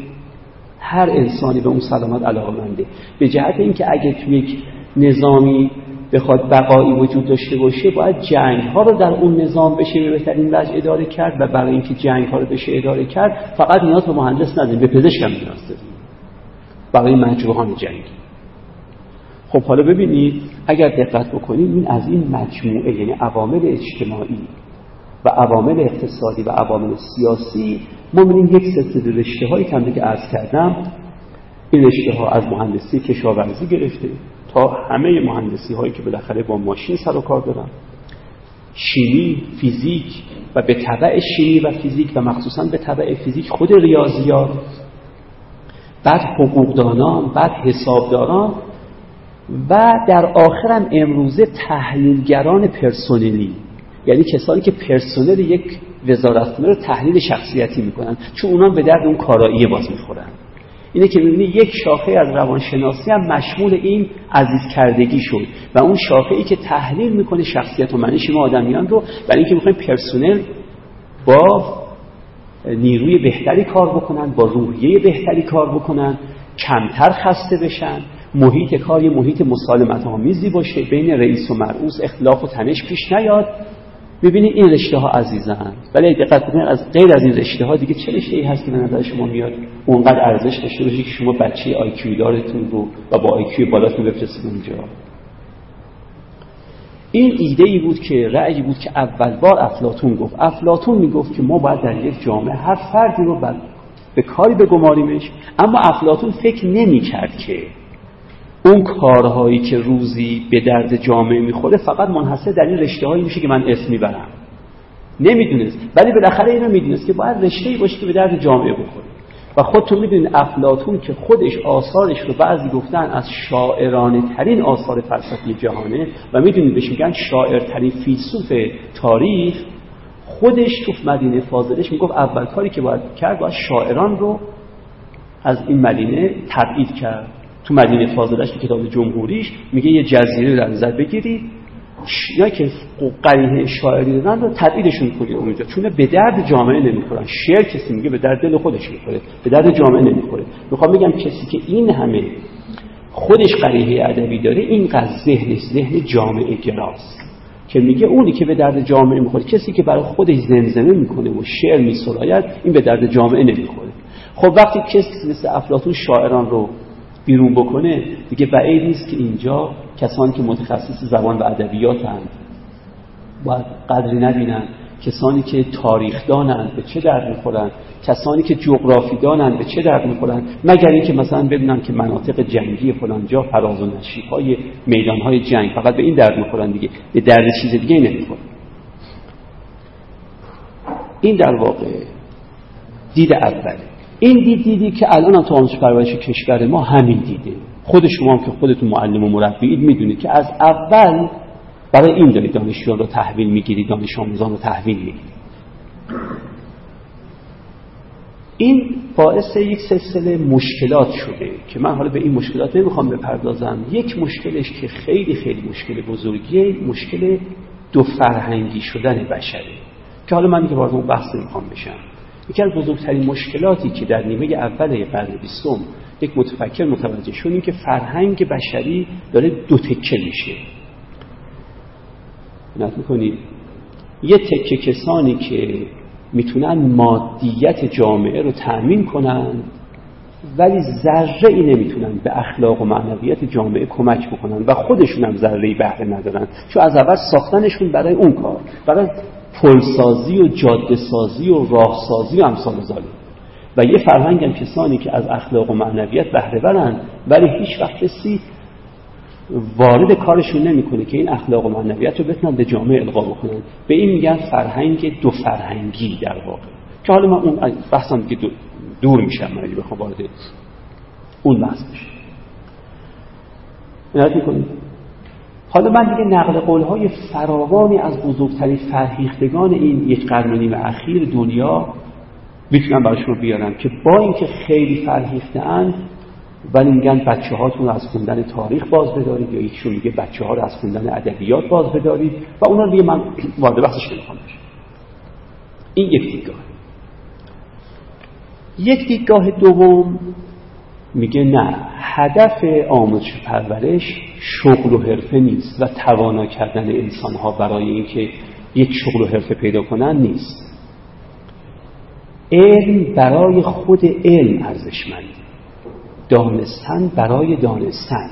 [SPEAKER 1] هر انسانی به اون سلامت علاقه‌منده، به جهت اینکه اگه توی یک نظامی بخواد بقایی وجود داشته باشه باید جنگ ها رو در اون نظام بشه به بهترین وجه اداره کرد و برای اینکه جنگ ها رو بشه اداره کرد فقط نیاز به مهندس نداریم، به پزشک هم نیاز داریم برای مجروحان جنگی. خب حالا ببینید اگر دقت بکنید این از این مجموعه یعنی عوامل اجتماعی و عوامل اقتصادی و عوامل سیاسی ما می‌بینیم یک سلسله رشته‌هایی که عرض کردم. این رشته‌ها از مهندسی کشاورزی گرفته تا همه مهندسی هایی که بالاخره با ماشین سر و کار دارن، شیمی، فیزیک و به تبع شیمی و فیزیک و مخصوصاً به تبع فیزیک خود ریاضیات، بعد حقوقدانان، بعد حسابداران و در آخر هم امروزه تحلیلگران پرسنلی، یعنی کسانی که پرسنل یک وزارتخانه رو تحلیل شخصیتی میکنن چون اونا به درد اون کارایی باز میخورن. اینه که می‌بینی یک شاخه از روانشناسی هم مشمول این عزیز کردگی شد و اون شاخه‌ای که تحلیل میکنه شخصیت و منش ما آدمیان رو، برای اینکه میخوایم پرسنل با نیروی بهتری کار بکنن، با روحیه بهتری کار بکنن، کمتر خسته بشن، محیط کار یه محیط مسالمت آمیزی باشه، بین رئیس و مرئوس اختلاف و تنش پیش نیاد. ببینید این رشته ها عزیزن، ولی دقت کنید از غیر از این رشته ها دیگه چه رشته ای هست که به نظر شما میاد اونقدر ارزش داشته باشه که شما بچه آی کیو دارتون رو و با آی کیو بالاتون بفرستید اونجا؟ این ایده ای بود که رأیی بود که اول بار افلاطون گفت. افلاطون میگفت که ما باید در یک جامعه هر فردی رو به کاری بگماریمش، اما افلاطون فکر نمی‌کرد که اون کارهایی که روزی به درد جامعه میخوره فقط منحصر در این رشته‌هایی میشه که من اسم میبرم. نمیدونست، ولی بالاخره اینو میدونست که باید رشته‌ای باشه که به درد جامعه بخوره. و خودتون میدونید افلاطون که خودش آثارش رو بعضی گفتن از شاعرانه ترین آثار فلسفی جهانه و میدونید بهش میگن شاعرترین فیلسوف تاریخ، خودش تو مدینه فاضلش میگفت اول کاری که باید کرد باید شاعران رو از این مدینه تبعید کرد. تو مدینه فاضلش تو کتاب جمهوریش میگه یه جزیره در نظر بگیرید یا که قریحه شاعری دادن رو تبعیدشون کنید اونجا، چون به درد جامعه نمیخورن. شعر کسی میگه به درد دل خودش میخوره، به درد جامعه نمیخوره. میخوام بگم کسی که این همه خودش قریحه ادبی داره اینقدر ذهن جامعه گراست که میگه اونی که به درد جامعه میخوره، کسی که برای خودش زمزمه میکنه و شعر میسراید، این به درد جامعه نمیخوره. خب وقتی کسی مثل افلاطون شاعران رو بیرون بکنه دیگه بعید نیست که اینجا کسانی که متخصص زبان و ادبیاتند باید قدری نبینن، کسانی که تاریخ دانند به چه درد میخورن، کسانی که جغرافی دانند به چه درد میخورن، مگر اینکه مثلا ببینن که مناطق جنگی فلان جا فراز و نشیب‌های میدان‌های جنگ فقط به این درد میخورن، دیگه به درد چیز دیگه نمیخورن. این در واقع دید اوله. این دیدی که الان هم تو آموزش پرورش کشور ما همین دیده. خود شما هم که خودتون معلم و مربیید میدونید که از اول برای این دارید دانشجویان رو تحویل میگیرید، دانش آموزان رو تحویل میگیرید. این باعث یک سلسله مشکلات شده که من حالا به این مشکلات نمیخوام بپردازم. یک مشکلش که خیلی خیلی مشکل بزرگیه، مشکل دو فرهنگی شدن بشره که حالا من دیگه وارد اون بحث نمیخوام بشم. یکی از بزرگترین مشکلاتی که در نیمه اول قرن 20 یک متفکر متوجه شد این که فرهنگ بشری داره دو تکه میشه. نگاه می‌کنید یه تکه کسانی که میتونن مادیت جامعه رو تأمین کنن ولی ذره ای نمیتونن به اخلاق و معنویت جامعه کمک بکنن و خودشون هم ذره‌ای بهره ندارن، چون از اول ساختنشون برای اون کار، برای پلسازی و جاده سازی و راه سازی و امثال ذالک. و یه فرهنگ هم کسانی که از اخلاق و معنویت بهره برن ولی هیچ وقت کسی وارد کارشون نمیکنه که این اخلاق و معنویت رو بتونن به جامعه القا بکنن. به این میگن فرهنگ دو فرهنگی در واقع، که حالا من اون بحثم دیگه دور میشم، من اگه بخوام وارد اون بحث بشم. نگاه میکنید حالا من دیگه نقل قول‌های فراوانی از بزرگترین فرهیختگان این یک قرن و نیم اخیر دنیا میتونم براشون بیارم که با اینکه خیلی فرهیخته‌اند ولی میگن بچه‌هاتون رو از خوندن تاریخ باز بدارید، یا یکیشون میگه بچه‌ها رو از خوندن ادبیات باز بدارید و اونا دیگه من وارد بحثش نمیخوام بشم. این یک دیدگاه. یک دیدگاه دوم میگه نه، هدف آموزش پرورش شغل و حرفه نیست و توانا کردن انسان‌ها برای اینکه یک شغل و حرفه پیدا کنن نیست. علم برای خود علم ارزشمند، دانستن برای دانستن،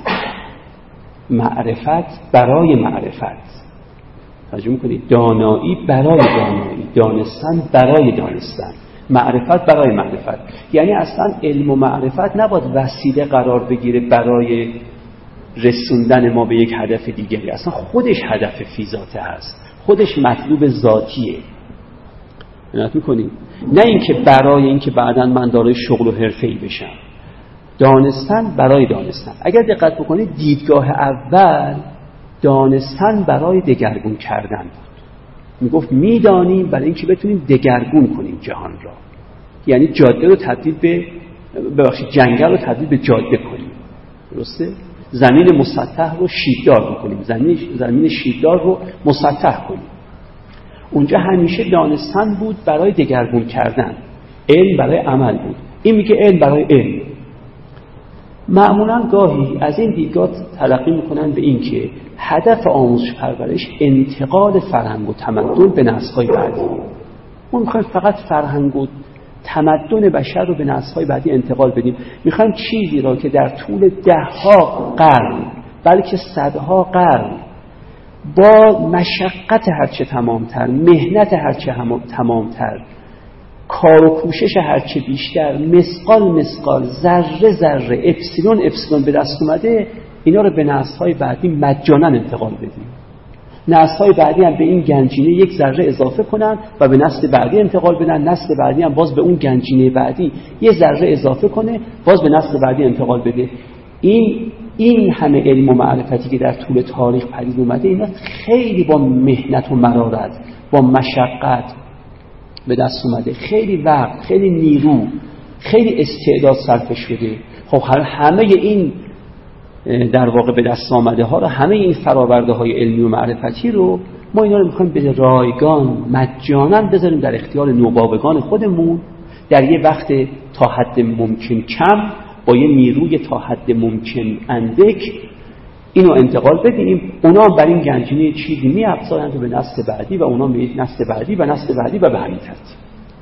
[SPEAKER 1] معرفت برای معرفت. توجه می‌کنید؟ دانایی برای دانایی، دانستن برای دانستن، معرفت برای معرفت. یعنی اصلا علم و معرفت نباید وسیله قرار بگیره برای رسوندن ما به یک هدف دیگری. اصلا خودش هدف فی ذاته هست، خودش مطلوب ذاتیه. نگاه می‌کنید؟ نه اینکه برای اینکه بعداً من دارای شغل و حرفه‌ای بشم. دانستن برای دانستن. اگر دقت بکنید دیدگاه اول دانستن برای دگرگون کردن بود. میگفت میدانیم برای اینکه بتونیم دگرگون کنیم جهان را، یعنی جاده رو تبدیل به جنگل رو تبدیل به جاده کنیم. درسته؟ زمین مسطح رو شیبدار بکنیم، زمین شیبدار رو مسطح کنیم. اونجا همیشه دانستن بود برای دگرگون کردن، علم برای عمل بود. این میگه علم برای علم. معمولا گاهی از این دیدگاه تلقی میکنن به این که هدف آموزش پرورش انتقال فرهنگ و تمدن به نسل‌های بعدی. ما میخوایم فقط فرهنگ و تمدن بشر رو به نسل‌های بعدی انتقال بدیم. میخوایم چیزی را که در طول ده‌ها قرن بلکه صدها قرن با مشقت هرچه تمامتر، مهنت هرچه تمامتر، کار و کوشش هرچه بیشتر، مثقال ذره ذره، اپسیلون به دست اومده، اینا رو به نسل‌های بعدی مجانا انتقال بدیم. نسل‌های بعدی هم به این گنجینه یک ذره اضافه کنن و به نسل بعدی انتقال بدن، نسل بعدی هم باز به اون گنجینه بعدی یه ذره اضافه کنه، باز به نسل بعدی انتقال بده. این همه علم و معرفتی که در طول تاریخ پدید اومده، اینا خیلی با مهنت و مرارت، با مشقت به دست اومده، خیلی وقت، خیلی نیرو، خیلی استعداد صرف شده. خب همه این در واقع به دست آمده ها رو، همه این فراورده های علمی و معرفتی رو ما اینا رو میخوایم به رایگان مجانا بذاریم در اختیار نوباوگان خودمون در یه وقت تا حد ممکن کم، با یه نیروی تا حد ممکن اندک اینو انتقال بدیم. اونا هم بر این گنجینه چیزی می‌افزایند به نسل بعدی و اونا به نسل بعدی و نسل بعدی و به همین ترتیب.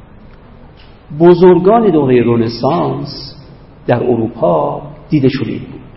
[SPEAKER 1] بزرگان دوره رنسانس در اروپا دیدشون این بود.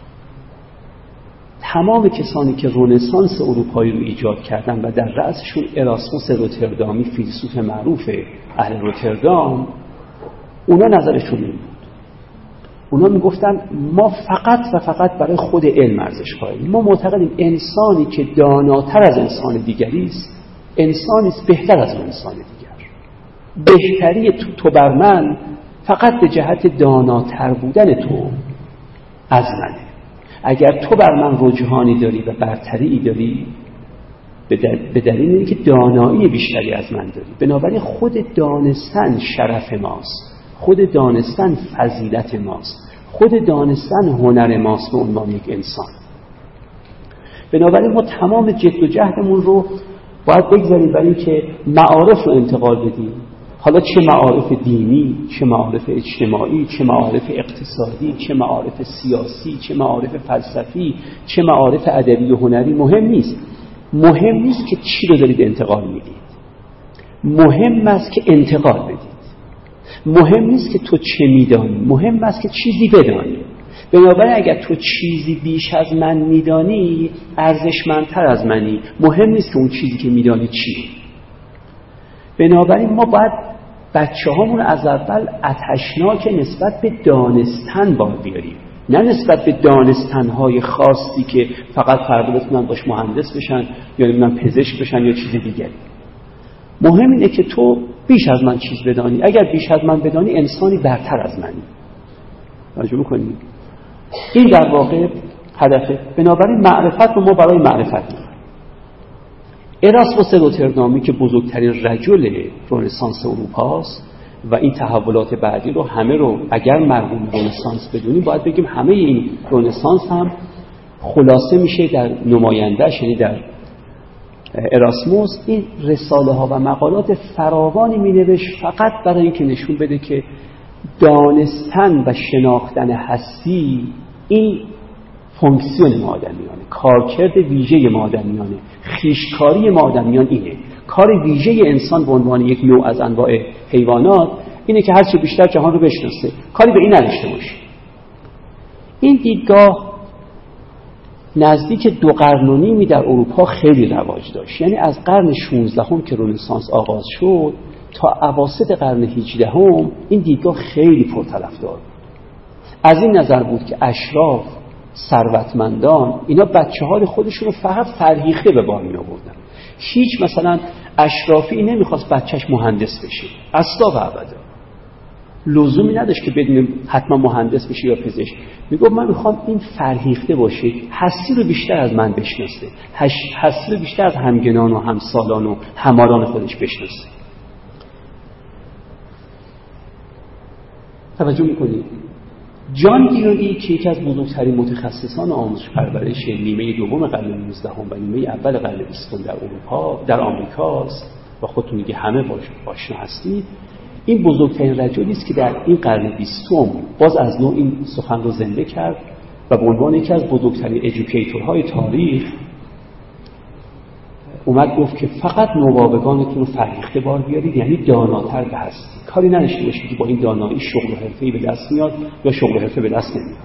[SPEAKER 1] تمام کسانی که رنسانس اروپایی رو ایجاد کردن و در رأسشون اراسموس روتردامی، فیلسوف معروف اهل روتردام، اونا نظرشون این بود. اونا میگفتن ما فقط و فقط برای خود علم ارزش قائلیم. ما معتقدیم انسانی که داناتر از انسان دیگری است، انسانی است بهتر از انسان دیگر. بهتری تو بر من فقط به جهت داناتر بودن تو از منه. اگر تو بر من رجحانی داری و برتری داری، به دلیل اینکه دانایی بیشتری از من داری. بنابراین خود دانستن شرف ماست، خود دانستن فضیلت ماست، خود دانستن هنر ماست به عنوان یک انسان. بنابراین ما تمام جد و جهدمون رو باید بگذاریم برای اینکه معارف رو انتقال بدیم. حالا چه معارف دینی، چه معارف اجتماعی، چه معارف اقتصادی، چه معارف سیاسی، چه معارف فلسفی، چه معارف ادبی و هنری، مهم نیست. مهم نیست که چی رو دارید انتقال میدید، مهم است که انتقال بدید. مهم نیست که تو چه میدانی، مهم است که چیزی بدانی. بنابراین اگر تو چیزی بیش از من میدانی، ارزشمندتر از منی، مهم نیست که اون چیزی که میدانی چیه. بنابراین ما باید بچه هامون از اول آتشناک نسبت به دانستن باید بیاریم، نه نسبت به دانستنهای خاصی که فقط فردا بتونن باش مهندس بشن یا نمیدونم پزشک بشن یا چیز دیگری. مهم اینه که تو بیش از من چیز بدانی. اگر بیش از من بدانی، انسانی برتر از منی. توجه می‌کنی؟ این در واقع هدفه. بنابراین معرفت رو ما برای معرفت می‌کنیم. اراسموس روتردامی که بزرگترین رجل رنسانس اروپاست و این تحولات بعدی رو همه رو اگر مرحوم رنسانس بدونیم، باید بگیم همه این رنسانس هم خلاصه میشه در نماینده‌اش، یعنی در اراسموس. این رساله ها و مقالات فراوانی می نوشت فقط برای اینکه نشون بده که دانستن و شناختن هستی این فونکسیون ما آدمیانه، کارکرد ویژه ما آدمیانه، خویشکاری ما آدمیان اینه. کار ویژه انسان به عنوان یک نوع از انواع حیوانات اینه که هرچه بیشتر جهان رو بشناسه، کاری به این نداشته باشه. این دیدگاه نزدیک 2 قرن و نیمی در اروپا خیلی رواج داشت. یعنی از قرن 16 که رنسانس آغاز شد تا اواسط قرن 18 این دیدگاه خیلی پرطرفدار بود. از این نظر بود که اشراف، ثروتمندان، اینا بچه‌های خودشون رو فقط فرهیخته به بار می‌آوردن. هیچ مثلا اشرافی نمیخواست بچهش مهندس بشه، اصلا و ابدا. لزومی نداشت که بدون حتما مهندس بشه یا پزشک. میگفت من میخوام این فرهیخته باشه، هستی رو بیشتر از من بشناسه، هستی رو بیشتر از همگنان و همسالان و هماران خودش بشناسه. توجه میکنید؟ جان دیوئی که یکی از بزرگترین متخصصان آموزش پرورش نیمه دوم قرن 19 و نیمه اول قرن 20 در اروپا، در آمریکاست و خودتون دیگه همه باش آشنا هستید. این بزرگترین رجلی است که در این قرن 20 باز از نوع این سخن رو زنده کرد و به عنوان یکی از بزرگترین ادوکیتورهای تاریخ اومد گفت که فقط نوابگانتون رو فرهیخته بار بیارید، یعنی داناتر به هستی. کاری نداشته باشید که با این دانایی شغل و حرفه‌ای به دست میاد یا شغل و حرفه به دست نمیاد.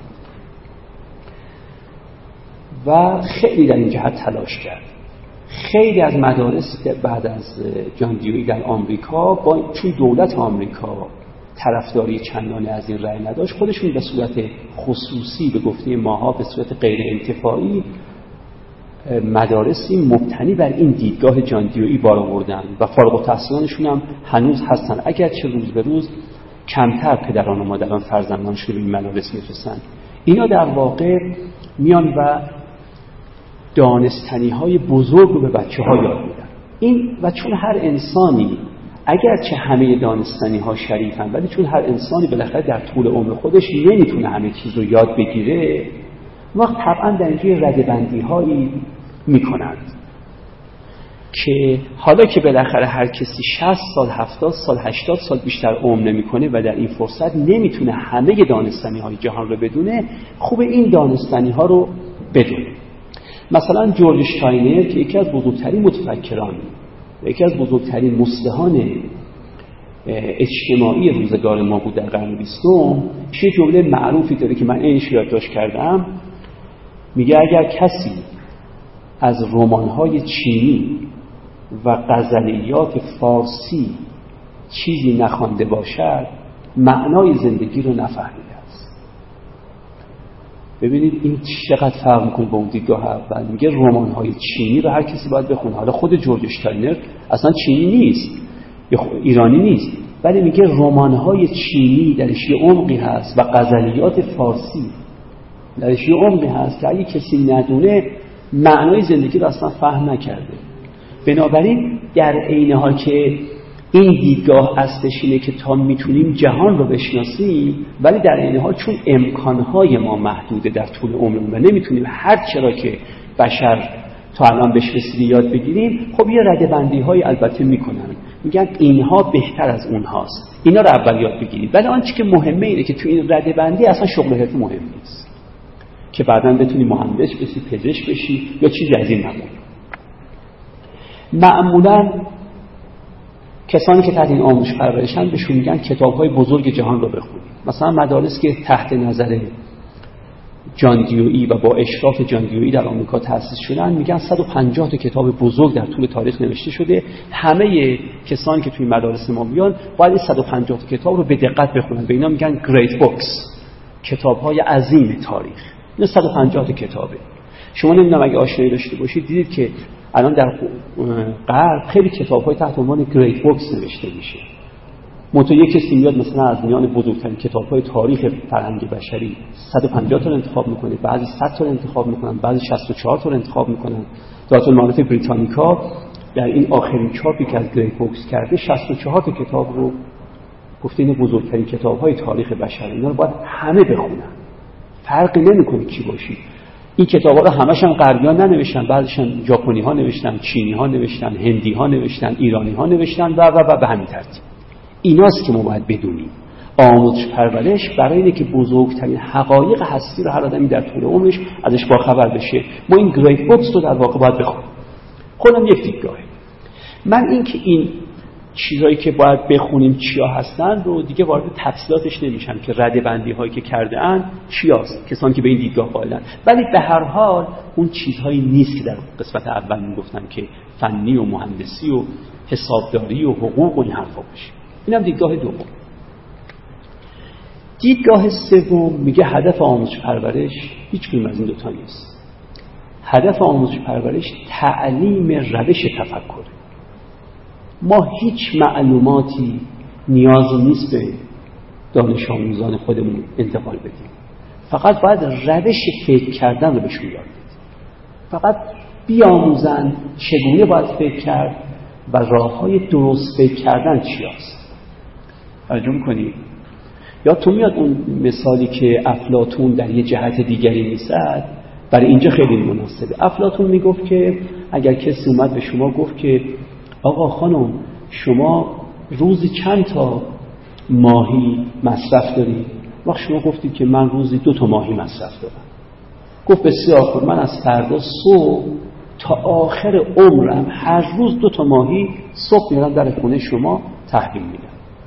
[SPEAKER 1] و خیلی در این جهت تلاش کرد. خیلی از مدارس بعد از جان دیوئی در آمریکا چون دولت آمریکا طرفداری چندانی از این رأی نداشت، خودشون به صورت خصوصی به گفته ماها به صورت غیر انتفاعی مدارسی مبتنی بر این دیدگاه جان دیوئی بار آوردن و فارغ التحصیلانشون هم هنوز هستن، اگرچه روز به روز کمتر پدران و مادران فرزندانشون به این مدارس میفرستن. اینا در واقع میان و دانستنی‌های بزرگ رو به بچه‌ها یاد میدن. این و چون هر انسانی اگرچه همه دانستنی‌ها شریفن، ولی چون هر انسانی بالاخره در طول عمر خودش نمیتونه همه چیز رو یاد بگیره، وقت طبعا در اینجای ردبندی‌هایی میکنند که حالا که بالاخره هر کسی 60 سال 70 سال 80 سال بیشتر عمر نمیکنه و در این فرصت نمیتونه همه دانستنی‌های جهان رو بدونه، خوبه این دانستنی‌ها رو بدونه. مثلا جورج اشتاینر که یکی از بزرگترین متفکران، یکی از بزرگترین مصلحان اجتماعی روزگار ما بود در قرن 20، یه جمله معروفی داره که من اینش یادداشت کردم. میگه اگر کسی از رمان‌های چینی و غزلیات فارسی چیزی نخوانده باشد، معنای زندگی رو نفهمیده است. ببینید این چقدر فرق می‌کنه با اون دیدگاه اول. میگه رمان‌های چینی رو هر کسی باید بخونه. حالا خود جورج اشتاینر اصلا چینی نیست یا ایرانی نیست، ولی میگه رمان‌های چینی درش یه عمقی هست و غزلیات فارسی درش یه عمقی هست که اگه کسی ندونه معنای زندگی رو اصلا فهم نکرده. بنابراین در عین حال که این دیدگاه اصلش اینه که تا میتونیم جهان رو بشناسیم، ولی در عین حال چون امکانهای ما محدوده در طول عمرمون و نمیتونیم هر چرا که بشر تا الان بهش رسیده یاد بگیریم، خب یه ردبندی‌های البته میکنن، میگن اینها بهتر از اونهاست، اینا رو اول یاد بگیرید. ولی آنچه که مهمه اینه که تو این ردبندی اصلا شغل حرفه مهم نیست که بعداً بتونی مهندس بشی، پزشک بشی یا چیزی از این مقام. معمولاً کسانی که تحت این آموزش پرورشن بهشون میگن کتاب‌های بزرگ جهان رو بخونید. مثلا مدارس که تحت نظر جان دیویی و با اشراف جان دیویی در آمریکا تأسیس شدن، میگن 150 تا کتاب بزرگ در طول تاریخ نوشته شده. همه کسانی که توی مدارس ما میان باید این 150 تا کتاب رو به دقت بخونن. به اینا میگن گریت بوکس، کتاب‌های عظیم تاریخ. این 150 تا کتابه. شما نمیدونم اگه آشنایی داشته باشید دیدید که الان در غرب خیلی کتاب‌های تحت عنوان گریت بوکس نوشته میشه. منتها یک کسی میاد مثلا از میان بزرگترین کتاب‌های تاریخ فرهنگ بشری 150 تا رو انتخاب میکنه، بعضی 100 تا رو انتخاب میکنن، بعضی 64 تا رو انتخاب میکنن. دارت المعارف بریتانیکا در این آخرین چاپی که از گریت بوکس کرده 64 تا کتاب رو گفته این بزرگترین کتاب‌های تاریخ بشر، اینا رو باید همه بخونن، فرقی نمیکنه کی باشی. این کتاب‌ها رو همشون غربیان ننوشتن، بعضیشون ژاپنی‌ها نوشتن، چینی‌ها نوشتن، هندی‌ها نوشتن، ایرانی‌ها نوشتن و به همین ترتیب. ایناست که ما باید بدونیم. آموزش پرورش برای اینه که بزرگترین حقایق هستی رو هر آدمی در طول عمرش ازش باخبر بشه. ما این گریت بوکس رو در واقع باید بخونیم. خودم یک دیدگاهه. من این که این چیزایی که باید بخونیم چیا هستن رو دیگه وارد تفصیلاتش نمیشم که ردبندی هایی که کرده اند چیاست، کسانی که به این دیدگاه قائلن. ولی به هر حال اون چیزهایی نیست که در قسمت اول میگفتم که فنی و مهندسی و حسابداری و حقوق و این حرفا باشه. اینم دیدگاه دوم. دیدگاه سوم میگه هدف آموزش پرورش هیچ کدوم از این دوتا نیست. هدف آموزش پرورش تعلیم روش تفکر. ما هیچ معلوماتی نیاز نیست به دانش آموزان خودمون انتقال بدیم. فقط باید روش فکر کردن رو بهشون یاد بدیم. فقط بیاموزن چگونه باید فکر کرد و راه‌های درست فکر کردن چی هست. توجه می‌کنید؟ یا تو میاد اون مثالی که افلاطون در یه جهت دیگری می‌زد، برای اینجا خیلی مناسبه. افلاطون میگفت که اگر کسی اومد به شما گفت که آقا خانم شما روزی چند تا ماهی مصرف داری؟ وقت شما گفتید که من روزی 2 تا ماهی مصرف دارم. گفت بسیار خوب، من از فردا صبح تا آخر عمرم هر روز 2 تا ماهی صبح میارم در خونه شما تحویل میدم.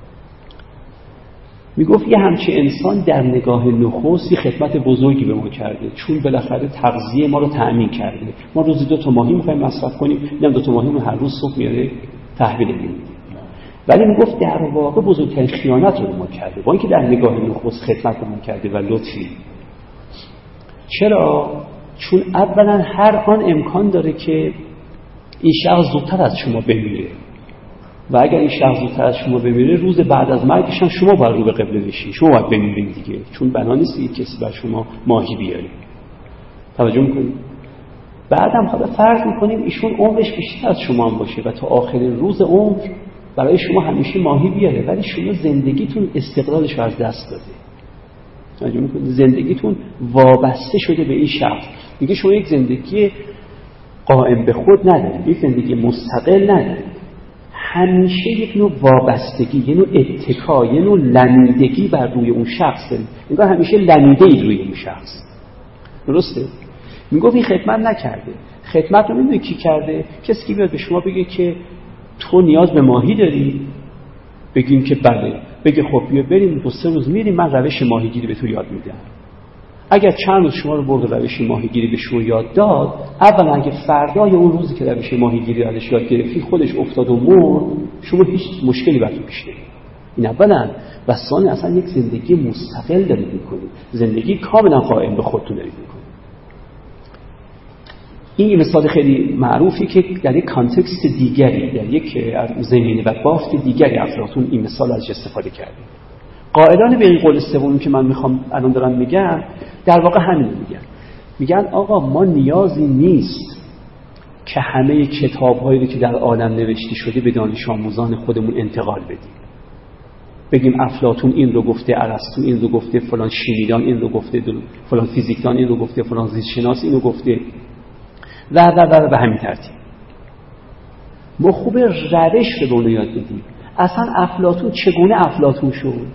[SPEAKER 1] میگفت یه همچین انسان در نگاه نخستی خدمت بزرگی به ما کرده، چون بالاخره تغذیه ما رو تأمین کرده. ما روزی 2 تا ماهی میخوایم مصرف کنیم، اینم 2 تا ماهی رو هر روز صبح میاره تحویل میدیم. ولی میگفت در واقع بزرگترین خیانت رو ما کرده، با اینکه در نگاه نخست خدمت به ما کرده و لطفی. چرا؟ چون اولا هر آن امکان داره که این شخص زودتر از شما بمیره و اگر این شخص زودتر از شما بمیره، روز بعد از مرگش هم شما باید رو به قبله بشین، شما باید بمیرین دیگه، چون بنا نیست یک کسی بر شما ماهی بیاره. توجه میکنید؟ بعدم حالا فرض میکنیم ایشون عمرش بیشتر از شما هم باشه و تا آخر روز عمر برای شما همیشه ماهی بیاره، ولی شما زندگیتون استقلالش رو از دست داده. توجه میکنید؟ زندگیتون وابسته شده به این شخص. دیگه شما یک زندگی قائم به خود ندارید، یک زندگی مستقل ندارید. همیشه یک نوع وابستگی، یک نوع اتکا، یک نوع لمیدگی بر روی اون شخص دارید. انگار همیشه لمیده‌اید روی اون شخص. درسته؟ میگفت این خدمت نکرده. خدمت رو میدونی کی کرده؟ کسی که بیاد به شما بگه که تو نیاز به ماهی داری، بگیم که بله، بگه خب بیا بریم 2-3 روز میریم، من روش ماهیگیری به تو یاد میدم. اگر چند روز شما رو برد روش ماهیگیری به شما یاد داد، اولا اگه فردای اون روزی که روش ماهیگیری ازش یاد گرفتی خودش افتاد و مرد، شما هیچ مشکلی براتون پیش نمیاد. این اولا. و ثانیا اصلا یک زندگی مستقل دارید میکنید، زندگی کاملا قائم به خودتون دارید میکنید. این یه مثال خیلی معروفی که در یک کانتکست دیگری، در یک زمینه و بافت دیگری افلاطون این مثال ازش استفاده کرده. قائلان به این قول سومی که من میخوام الان دارم میگم در واقع همین میگن آقا ما نیازی نیست که همه کتاب‌هایی رو که در عالم نوشته شده به دانش آموزان خودمون انتقال بدیم. بگیم افلاطون این رو گفته، ارسطو این رو گفته، فلان شیمیدان این رو گفته، فلان فیزیکدان این رو گفته، فلان زیستشناس این رو گفته و به همین ترتیب. ما خوب روش رو به اون یاد بدیم. اصلا افلاطون چگونه افلاطون شد؟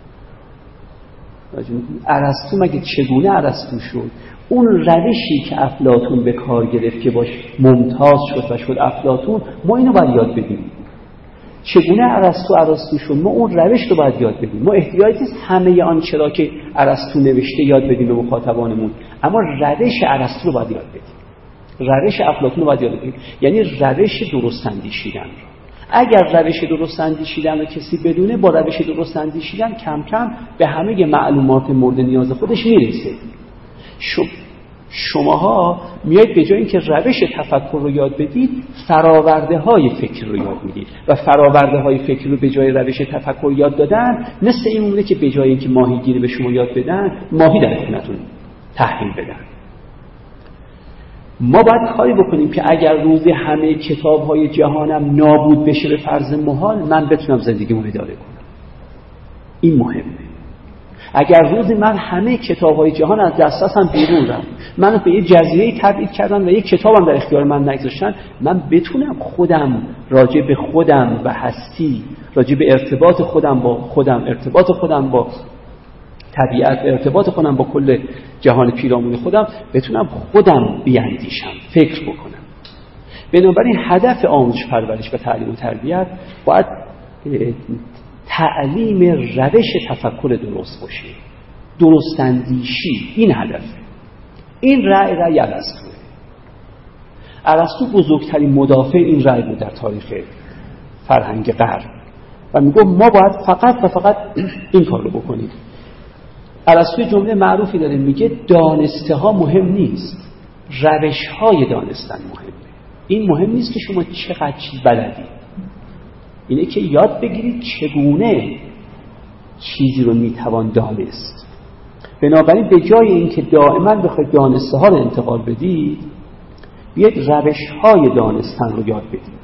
[SPEAKER 1] ارسطو مگه چگونه ارسطو شد؟ اون روشی که افلاطون به کار گرفت که باش ممتاز شد و شد افلاطون، ما اینو باید یاد بدیم. چگونه ارسطو شد؟ ما اون روش رو باید یاد بدیم. ما احتیاجی نیست همه آنچه را که ارسطو نوشته یاد بدیم به مخاطبانمون، اما روش ارسطو رو باید یاد بدیم، روش افلاطون رو باید یاد بدیم، یعنی روش درست اندیشیدن. اگر روش درست اندیشیدن رو کسی بدونه، با روش درست اندیشیدن کم کم به همه معلومات مورد نیاز خودش میرسه. شماها میایید به جای اینکه روش تفکر رو یاد بدید، فراورده های فکر رو یاد میدید و فراورده های فکر رو به جای روش تفکر یاد دادن مثل این مونه که به جای اینکه ماهیگیری به شما یاد بدن، ماهی در خونتون تحویل بدن. ما باید کاری بکنیم که اگر روزی همه کتاب‌های جهانم نابود بشه به فرض محال، من بتونم زندگیمو اداره کنم. این مهمه. اگر روزی من همه کتاب‌های جهان از دسترسم بیرون رفت، منو به یه جزیره‌ای تبعید کردن و یه کتابم در اختیار من نگذاشتن، من بتونم خودم راجع به خودم و هستی، راجع به ارتباط خودم با خودم، ارتباط خودم با طبیعت، ارتباط خودم با کل جهان پیرامون خودم، بتونم خودم بیاندیشم، فکر بکنم. بنابراین هدف آموزش پرورش و تعلیم و تربیت باید تعلیم روش تفکر درست باشه، درست اندیشی. این هدفه. این رأی ارسطوئه. ارسطو بزرگترین مدافع این رأی بود در تاریخ فرهنگ غرب و میگه ما باید فقط و فقط این کار رو بکنیم. ارسطو جمله معروفی داره، میگه دانسته ها مهم نیست، روش های دانستن مهمه. این مهم نیست که شما چقدر چیز بلدید، اینه که یاد بگیرید چگونه چیزی رو میتوان دانست. بنابراین به جای اینکه دائما بخواید دانسته ها رو انتقال بدید، بیاید روش های دانستن رو یاد بدید.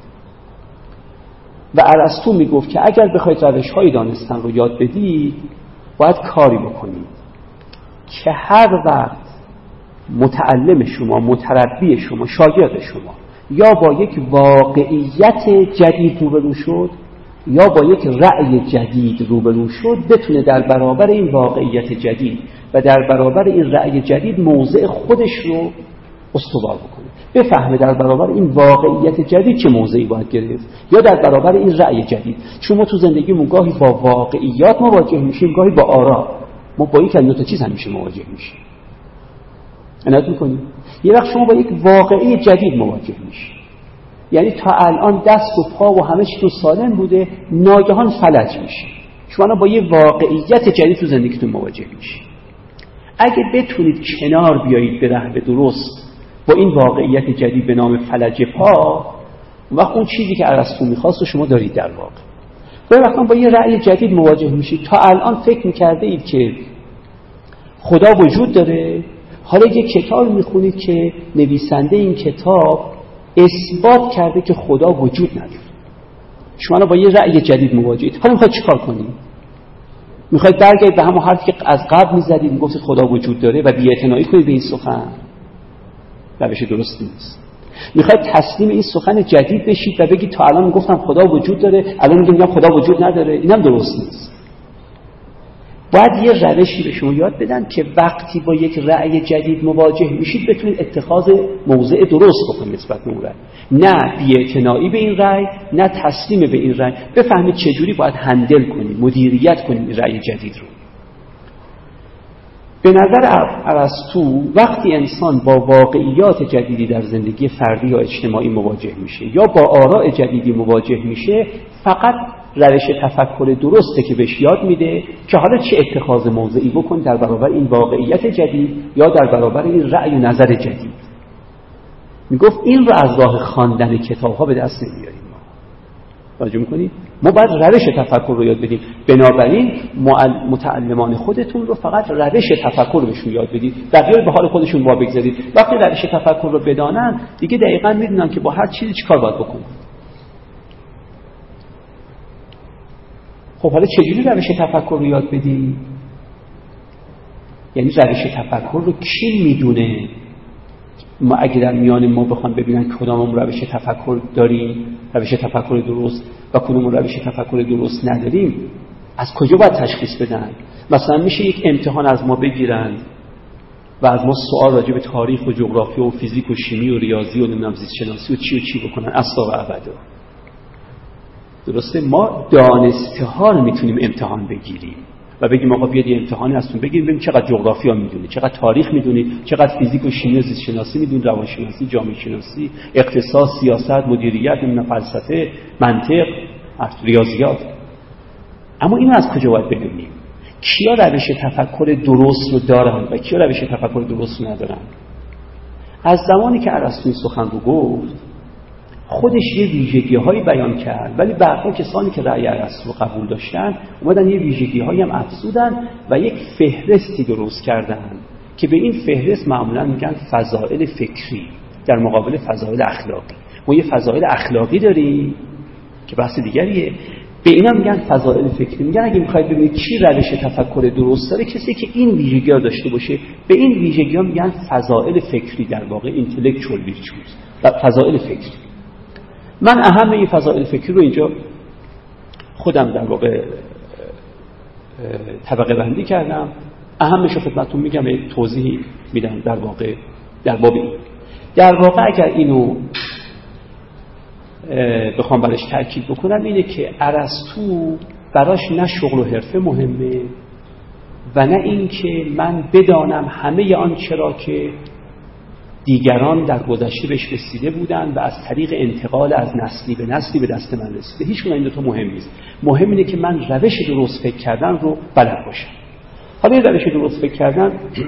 [SPEAKER 1] و ارسطو میگفت که اگر بخواید روش های دانستن رو یاد بدید، باید کاری بکنید که هر وقت متعلم شما، متربی شما، شاگرد شما یا با یک واقعیت جدید روبرو شد یا با یک رأی جدید روبرو شد، بتونه در برابر این واقعیت جدید و در برابر این رأی جدید موضع خودش رو استوار بکنه، بفهمه در برابر این واقعیت جدید چه موضعی باید گرفت یا در برابر این رأی جدید. چون ما تو زندگیمون گاهی با واقعیات مواجه میشیم، گاهی با آرا. ما با یک دو تا چیز همیشه مواجه میشیم. عنایت میکنیم یه وقت شما با یک واقعی جدید مواجه میشید، یعنی تا الان دست و پا و همه چی تو سالم بوده، ناگهان فلج میشه. شما با یه واقعیت جدید تو زندگیتون مواجه میشید. اگه بتونید کنار بیایید به راه درست با این واقعیت جدید به نام فلج پا، وقت اون چیزی که ارسطو می‌خواست و شما دارید در واقع. وقتی با یه رأی جدید مواجه میشید، تا الان فکر می‌کرده اید که خدا وجود داره، حالا یه کتاب می‌خونید که نویسنده این کتاب اثبات کرده که خدا وجود نداره. شما با یه رأی جدید مواجهید. حالا می‌خواید چیکار کنید؟ می‌خواید برگردید به همون حرفی که از قبل می‌زدید، می‌گفتید خدا وجود داره و بی‌اعتنایی کنید به این سخن؟ روش درست نیست. میخواید تسلیم این سخن جدید بشید و بگید تا الان میگفتم خدا وجود داره، الان میگم خدا وجود نداره. اینم درست نیست. باید یه روشی به شما یاد بدن که وقتی با یک رأی جدید مواجه میشید بتونید اتخاذ موضع درست بکنید نسبت به اون رأی. نه بی‌اعتنایی به این رأی، نه تسلیم به این رأی. بفهمید چجوری باید هندل کنید، مدیریت کنید این رأی جدید رو. به نظر ارسطو وقتی انسان با واقعیات جدیدی در زندگی فردی یا اجتماعی مواجه میشه یا با آراء جدیدی مواجه میشه، فقط روش تفکر درسته که بهش یاد میده که حالا چه اتخاذ موضعی بکن در برابر این واقعیت جدید یا در برابر این رأی و نظر جدید. میگفت این رو از راه خواندن کتاب‌ها به دست نمیاریم. توجه می‌کنید؟ ما باید روش تفکر رو یاد بدیم. بنابراین متعلمان خودتون رو فقط روش تفکر رو بهشون یاد بدید. بقیه به حال خودشون با بگذارید. وقتی روش تفکر رو بدانن دیگه دقیقاً میدونن که با هر چیزی چیکار باید بکنن. خب حالا چجوری روش تفکر رو یاد بدیم؟ یعنی روش تفکر رو کی میدونه؟ ما اگه در میان ما بخوام ببینن کداممون روش تفکر داریم، روش تفکر درست، و کدوم روش تفکر درست نداریم، از کجا باید تشخیص بدن؟ مثلا میشه یک امتحان از ما بگیرن و از ما سوال راجع به تاریخ و جغرافیا و فیزیک و شیمی و ریاضی و نمیدونم زیست شناسی و چی بکنن اصلا و ابدا. درسته؟ ما دانسته ها رو میتونیم امتحان بگیریم و بگیم آقا بیاد یه امتحانی ازتون بگیریم ببینیم چقدر جغرافیا میدونید، چقدر تاریخ میدونید، چقدر فیزیک و شیمی و زیست شناسی میدونید، روانشناسی، جامعه شناسی، اقتصاد، سیاست، مدیریت، فلسفه، منطق، ریاضیات. اما اینو از کجا باید بدونیم؟ کیا روش تفکر درست رو دارن و کیا روش تفکر درست رو ندارن؟ از زمانی که ارسطو این سخن رو گفت خودش یه ویژگی‌هایی بیان کرد، ولی بعدا کسانی که رأی ارسطو رو قبول داشتن اومدن یه ویژگی‌هایی هم افزودن و یک فهرستی درست کردن که به این فهرست معمولا میگن فضائل فکری در مقابل فضائل اخلاقی. ما یه فضائل اخلاقی داریم که بحث دیگریه، به اینا میگن فضائل فکری. میگن اگه میخواید ببینید کی روش تفکر درست داره، کسی که این ویژگی‌ها داشته باشه. به این ویژگی‌ها میگن فضائل فکری، در واقع اینتלקچوال ویرچوز، فضائل فکری. من اهم این فضائل فکری رو اینجا خودم در واقع طبقه بندی کردم. اهمش رو خدمتتون میگم، توضیحی میدم در واقع در باب این. در واقع اگر اینو بخوام برش تاکید بکنم اینه که ارسطو براش نه شغل و حرفه مهمه و نه این که من بدانم همه آنچه را که دیگران در گذشته بهش رسیده بودن و از طریق انتقال از نسلی به نسلی به دست من رسیده. هیچ کدوم این دو تا مهم نیست. مهم اینه که من روش درست فکر کردن رو بلد باشم. حالا این روش درست فکر کردن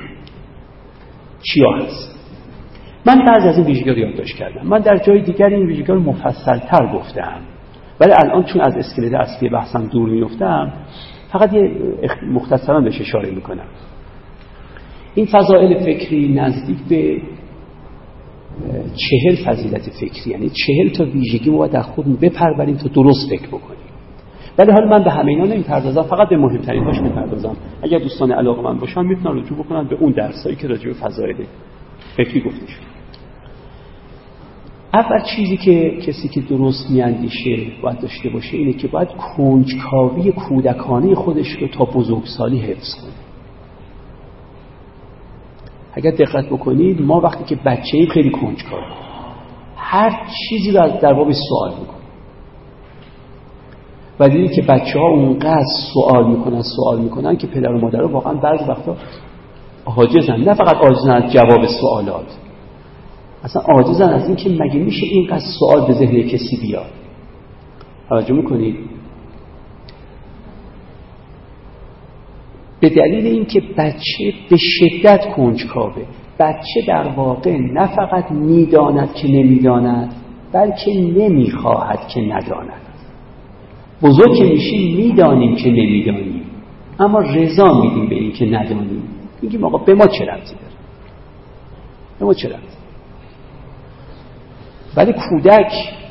[SPEAKER 1] چیا هست؟ من بعضی از این ویژگی‌ها رو یادداشت کردم. من در جای دیگر این ویژگی‌ها رو مفصل‌تر گفتم، ولی الان چون از اسکلت اصلی بحثم دور میافتم فقط یه مختصراً بهش اشاره میکنم. این فضائل فکری نزدیک به 40 فضیلت فکری، یعنی 40 تا ویژگی ما باید در خودمون بپروریم تا درست فکر بکنیم. ولی حالا من به همه اینا نمیپردازم، فقط به مهمتریناش میپردازم. اگر دوستان علاقه‌مند باشن میتونن رجوع بکنن به اون درسایی که راجع به فضائل فکری گفته شد. اول چیزی که کسی که درست میاندیشه باید داشته باشه اینه که باید کنجکاوی کودکانه خودش رو تا بزرگسالی حفظ کنه. اگر دقت بکنید ما وقتی که بچه‌ایم خیلی کنجکاویم، هر چیزی رو در باب سوال میکنیم و دیدید که بچه‌ها اونقدر سوال میکنن که پدر و مادر واقعا بعضی وقتا عاجزن. نه فقط عاجزن از جواب سوالات، اصلا عاجزن از این که مگه میشه اینقدر سوال به ذهن کسی بیاد. توجه میکنید؟ به دلیل اینکه بچه به شدت کنجکاوه. بچه در واقع نه فقط میداند که نمیداند، بلکه نمیخواهد که نداند. بزرگ که میشیم میدانیم که نمیدانیم، اما رضا میدیم به این که ندانیم. میگیم آقا به ما چه ربطی داره؟ به ما چه ربطی؟ ولی کودک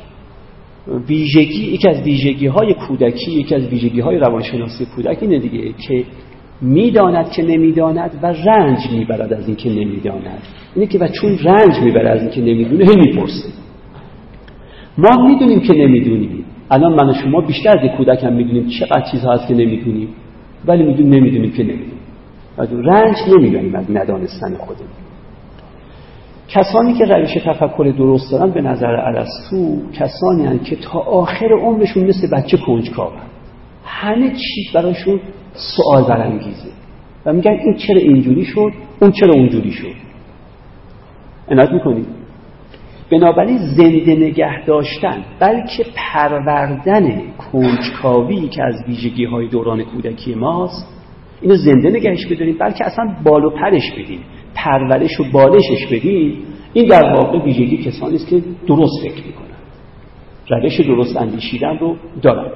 [SPEAKER 1] یکی از ویژگی‌های کودکی، یکی از ویژگی‌های روانشناسی کودک اینه دیگه که میداند که نمیداند و رنج میبرد از این که نمیداند. اینه که و چون رنج میبرد از این که نمیدونه هی میپرسه. ما میدونیم که نمیدونیم. الان من و شما بیشتر از کودک هم میدونیم چقدر چیزها هست که نمیدونیم، ولی نمیدونیم که نمیدونیم. رنج نمیبریم از ندانستن خودمون. کسانی که روش تفکر درست دارن به نظر ارسطو کسانی هستند که تا آخر عمرشون مثل بچه کنجکاون. همه چیز براشون سوال برانگیزه و میگن این چرا اینجوری شد، اون چرا اونجوری شد. عنایت میکنید؟ بنابراین زنده نگه داشتن بلکه پروردن کنجکاوی که از ویژگی‌های دوران کودکی ماست، اینو زنده نگهش بداریم، بلکه اصلا بال و پرش بدیم، پرورش و بالشش بدیم. این در واقع ویژگی کسانی است که درست فکر میکنن، روش درست اندیشیدن رو دارن.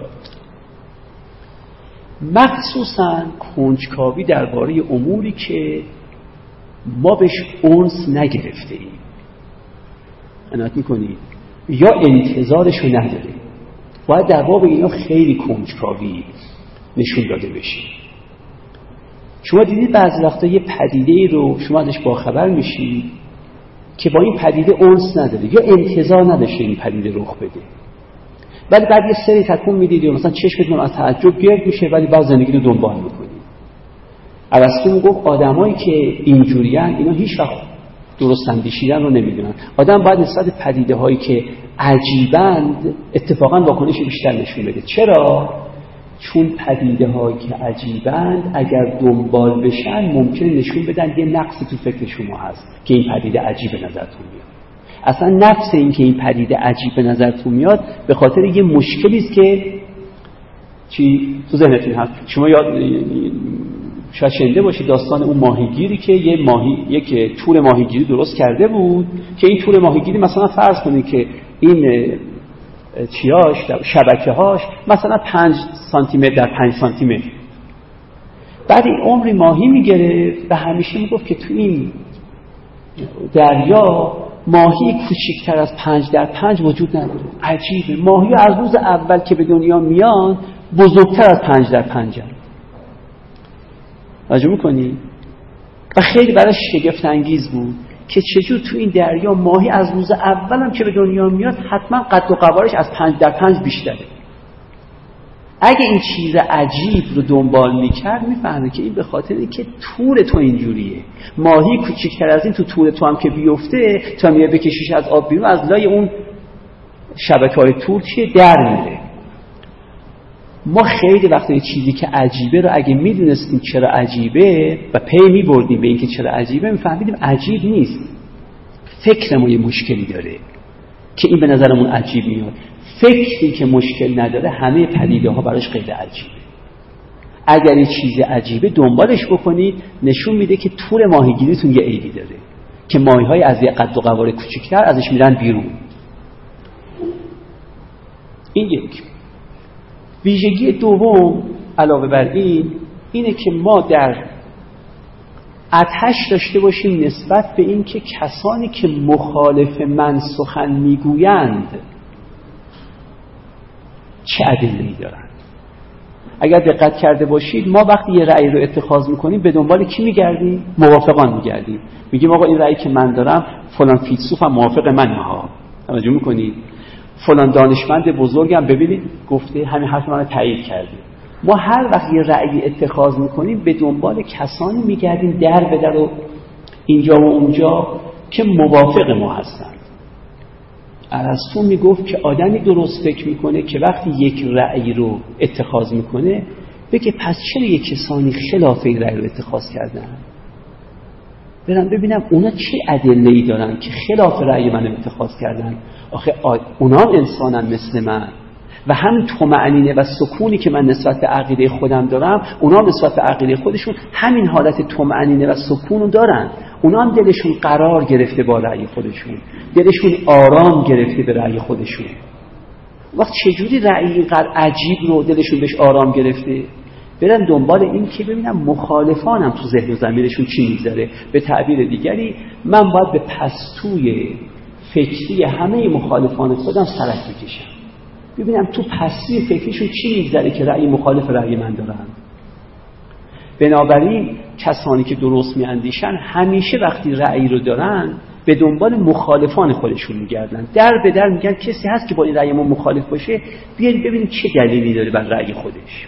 [SPEAKER 1] مخصوصاً کنجکاوی درباره اموری که ما بهش انس نگرفته ایم، عنایت میکنید، یا انتظارشو نداریم. باید در باب اینا خیلی کنجکاوی نشون داده بشه. شما دیدید بعضی وقتا یه پدیده رو شما ازش باخبر میشید که با این پدیده انس نداره یا انتظار نداشته این پدیده رخ بده، ولی بعد یه سری تکون میدید یا مثلا چشمتون از تعجب گرد میشه ولی بعد زندگی رو دنبال میکنید. ارسطو میگفت آدمایی که اینجوریان اینا هیچ وقت درست اندیشیدن رو نمیدونن. آدم باید نسبت پدیده هایی که عجیبند اتفاقا واکنش بیشتر نشون بده. چرا؟ چون پدیده هایی که عجیبند اگر دنبال بشن ممکنه نشون بدن یه نقصی تو فکر شما هست که این پدیده عجیب به نظرتون میاد. اصلا نفس این که این پدیده عجیب به نظرتون میاد به خاطر یه مشکلی است که چی تو ذهنتون هست. شما شاید شنیده باشید داستان اون ماهیگیری که یک تور ماهیگیری درست کرده بود که این تور ماهیگیری مثلا فرض کنید که این شبکه‌هاش مثلا 5 سانتی متر در 5 سانتی متر. بعد این عمری ماهی میگرفت و همیشه میگفت که تو این دریا ماهی کوچکتر از 5 در 5 وجود نداره. عجیبه، ماهی از روز اول که به دنیا میان بزرگتر از 5 در 5 هست. توجه می‌کنی؟ و خیلی براش شگفت انگیز بود که چجور تو این دریا ماهی از روز اول هم که به دنیا میاد حتما قد و قوارش از 5 در 5 بیشتره. اگه این چیز عجیب رو دنبال میکرد میفهمه که این به خاطر اینکه تور تو اینجوریه. ماهی کوچیک‌تر از این تو تور تو هم که بیفته تا میاد بکشیش از آب بیرون از لای اون شبکه‌های تور چیه در میره. ما خیلی وقتا یه چیزی که عجیبه رو اگه میدونستیم چرا عجیبه و پی میبردیم به اینکه چرا عجیبه میفهمیدیم عجیب نیست. فکر ما یه مشکلی داره که این به نظرمون عجیب میاد. فکری که مشکل نداره همه پدیده ها براش غیر عجیبه. اگر یه چیز عجیبه دنبالش بکنید نشون میده که تور ماهیگیریتون یه عیبی داره که ماهی‌های از یه قد و قواره کوچیک‌تر ازش میرن بیرون. این یک. ویژگی دوم علاوه بر این اینه که ما در آتش داشته باشیم نسبت به این که کسانی که مخالف من سخن میگویند چه ادله‌ای دارند. اگر دقت کرده باشید ما وقتی یه رأی رو اتخاذ میکنیم به دنبال کی میگردیم؟ موافقان میگردیم. میگیم آقا این رأیی که من دارم فلان فیلسوف هم موافق منه ها. توجه میکنید؟ فلان دانشمند بزرگم ببینید گفته همین حرف منو تایید کرده. ما هر وقت یه رأی اتخاذ میکنیم به دنبال کسانی میگردیم در به در و اینجا و اونجا که موافق ما هستند. ارسطو میگفت که آدمی درست فکر میکنه که وقتی یک رأی رو اتخاذ میکنه بگه پس چرا یک کسانی خلاف این رأی رو اتخاذ کردن؟ برم ببینم اونا چه ادله‌ای دارن که خلاف رأی من اتخاذ کردن. آخه اونا انسانن مثل من و هم طمأنینه و سکونی که من نسبت به عقیده خودم دارم اونا نسبت به عقیده خودشون همین حالت طمأنینه و سکون رو دارن. اونا هم دلشون قرار گرفته با رأی خودشون، دلشون آرام گرفته به رأی خودشون. وقت چجوری رأی اینقدر عجیب رو دلشون بهش آرام گرفته؟ برن دنبال این که ببینم مخالفانم تو ذهن و ضمیرشون چی میگذره. به تعبیر دیگری من باید به پستوی فکری همه مخالفان خودم سرک بکشم، ببینم تو پستوی فکریشون چی میگذره که رأی مخالف رأی من دارن. بنابراین کسانی که درست میاندیشن همیشه وقتی رأی رو دارن به دنبال مخالفان خودشون میگردن، در به در میگن کسی هست که با این رأی ما مخالف باشه بیارید ببینیم چه دلیلی داره بر رأی خودش.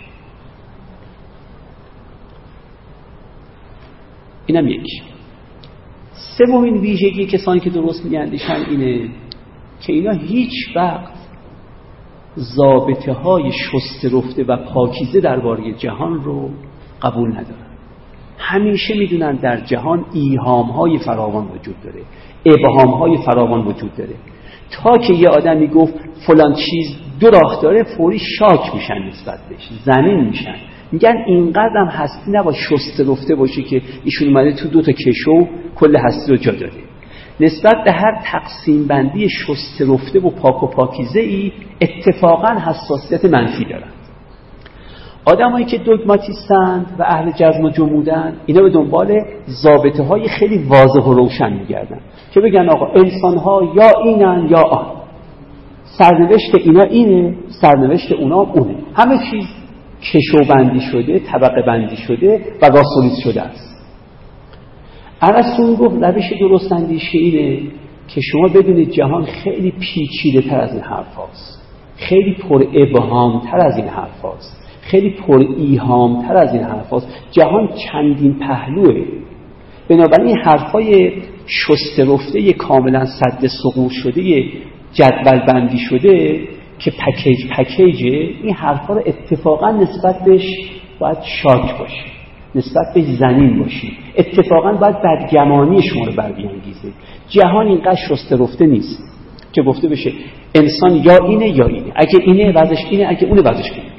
[SPEAKER 1] اینم یکی. سومین ویژگی کسانی که درست میاندیشن اینه که اینا هیچ وقت ضابطه های شسته رفته و پاکیزه درباره جهان رو قبول ندارن. همیشه میدونن در جهان ایهام های فراوان وجود داره، ابهام های فراوان وجود داره. تا که یه آدمی گفت فلان چیز دو راه داره فوری شاک میشن نسبت بهش، زمین میشن، میگن اینقدر هم هستی نباید شسته رفته باشه که ایشون اومده تو 2 تا کشو کل هستی رو جا داده. نسبت به هر تقسیم بندی شسته رفته و پاک و پاکیزه ای اتفاقا حساسیت منفی دارند. آدمایی که دوگماتیستند و اهل جزم و جمودن، اینا به دنبال ضابطه های خیلی واضح و روشن میگردن که بگن آقا انسان ها یا اینن یا آن، سرنوشت اینا اینه، سرنوشت اونا اونه، همه چیز کشوبندی شده، طبقه بندی شده و گاسولیز شده است. ارسطو گفت روش درست اندیشی اینه که شما بدونید جهان خیلی پیچیده تر از این حرف هاست، خیلی پر ابهام تر از این حرف هاست، خیلی پر ایهام تر از این حرف هاست. جهان چندین پهلوه. بنابراین حرفای شسته رفته کاملا سد ثقور شده جدول بندی شده که پکیجه، این حرفا رو اتفاقا نسبت بهش باید شاک باشی، نسبت بهش زنین باشی، اتفاقا باید بدگمانی شما رو بربیانگیزه. جهان اینقدر شسته رفته نیست که گفته بشه انسان یا اینه یا اینه، اگه اینه وضعش اینه، اگه اونه وضعش اینه.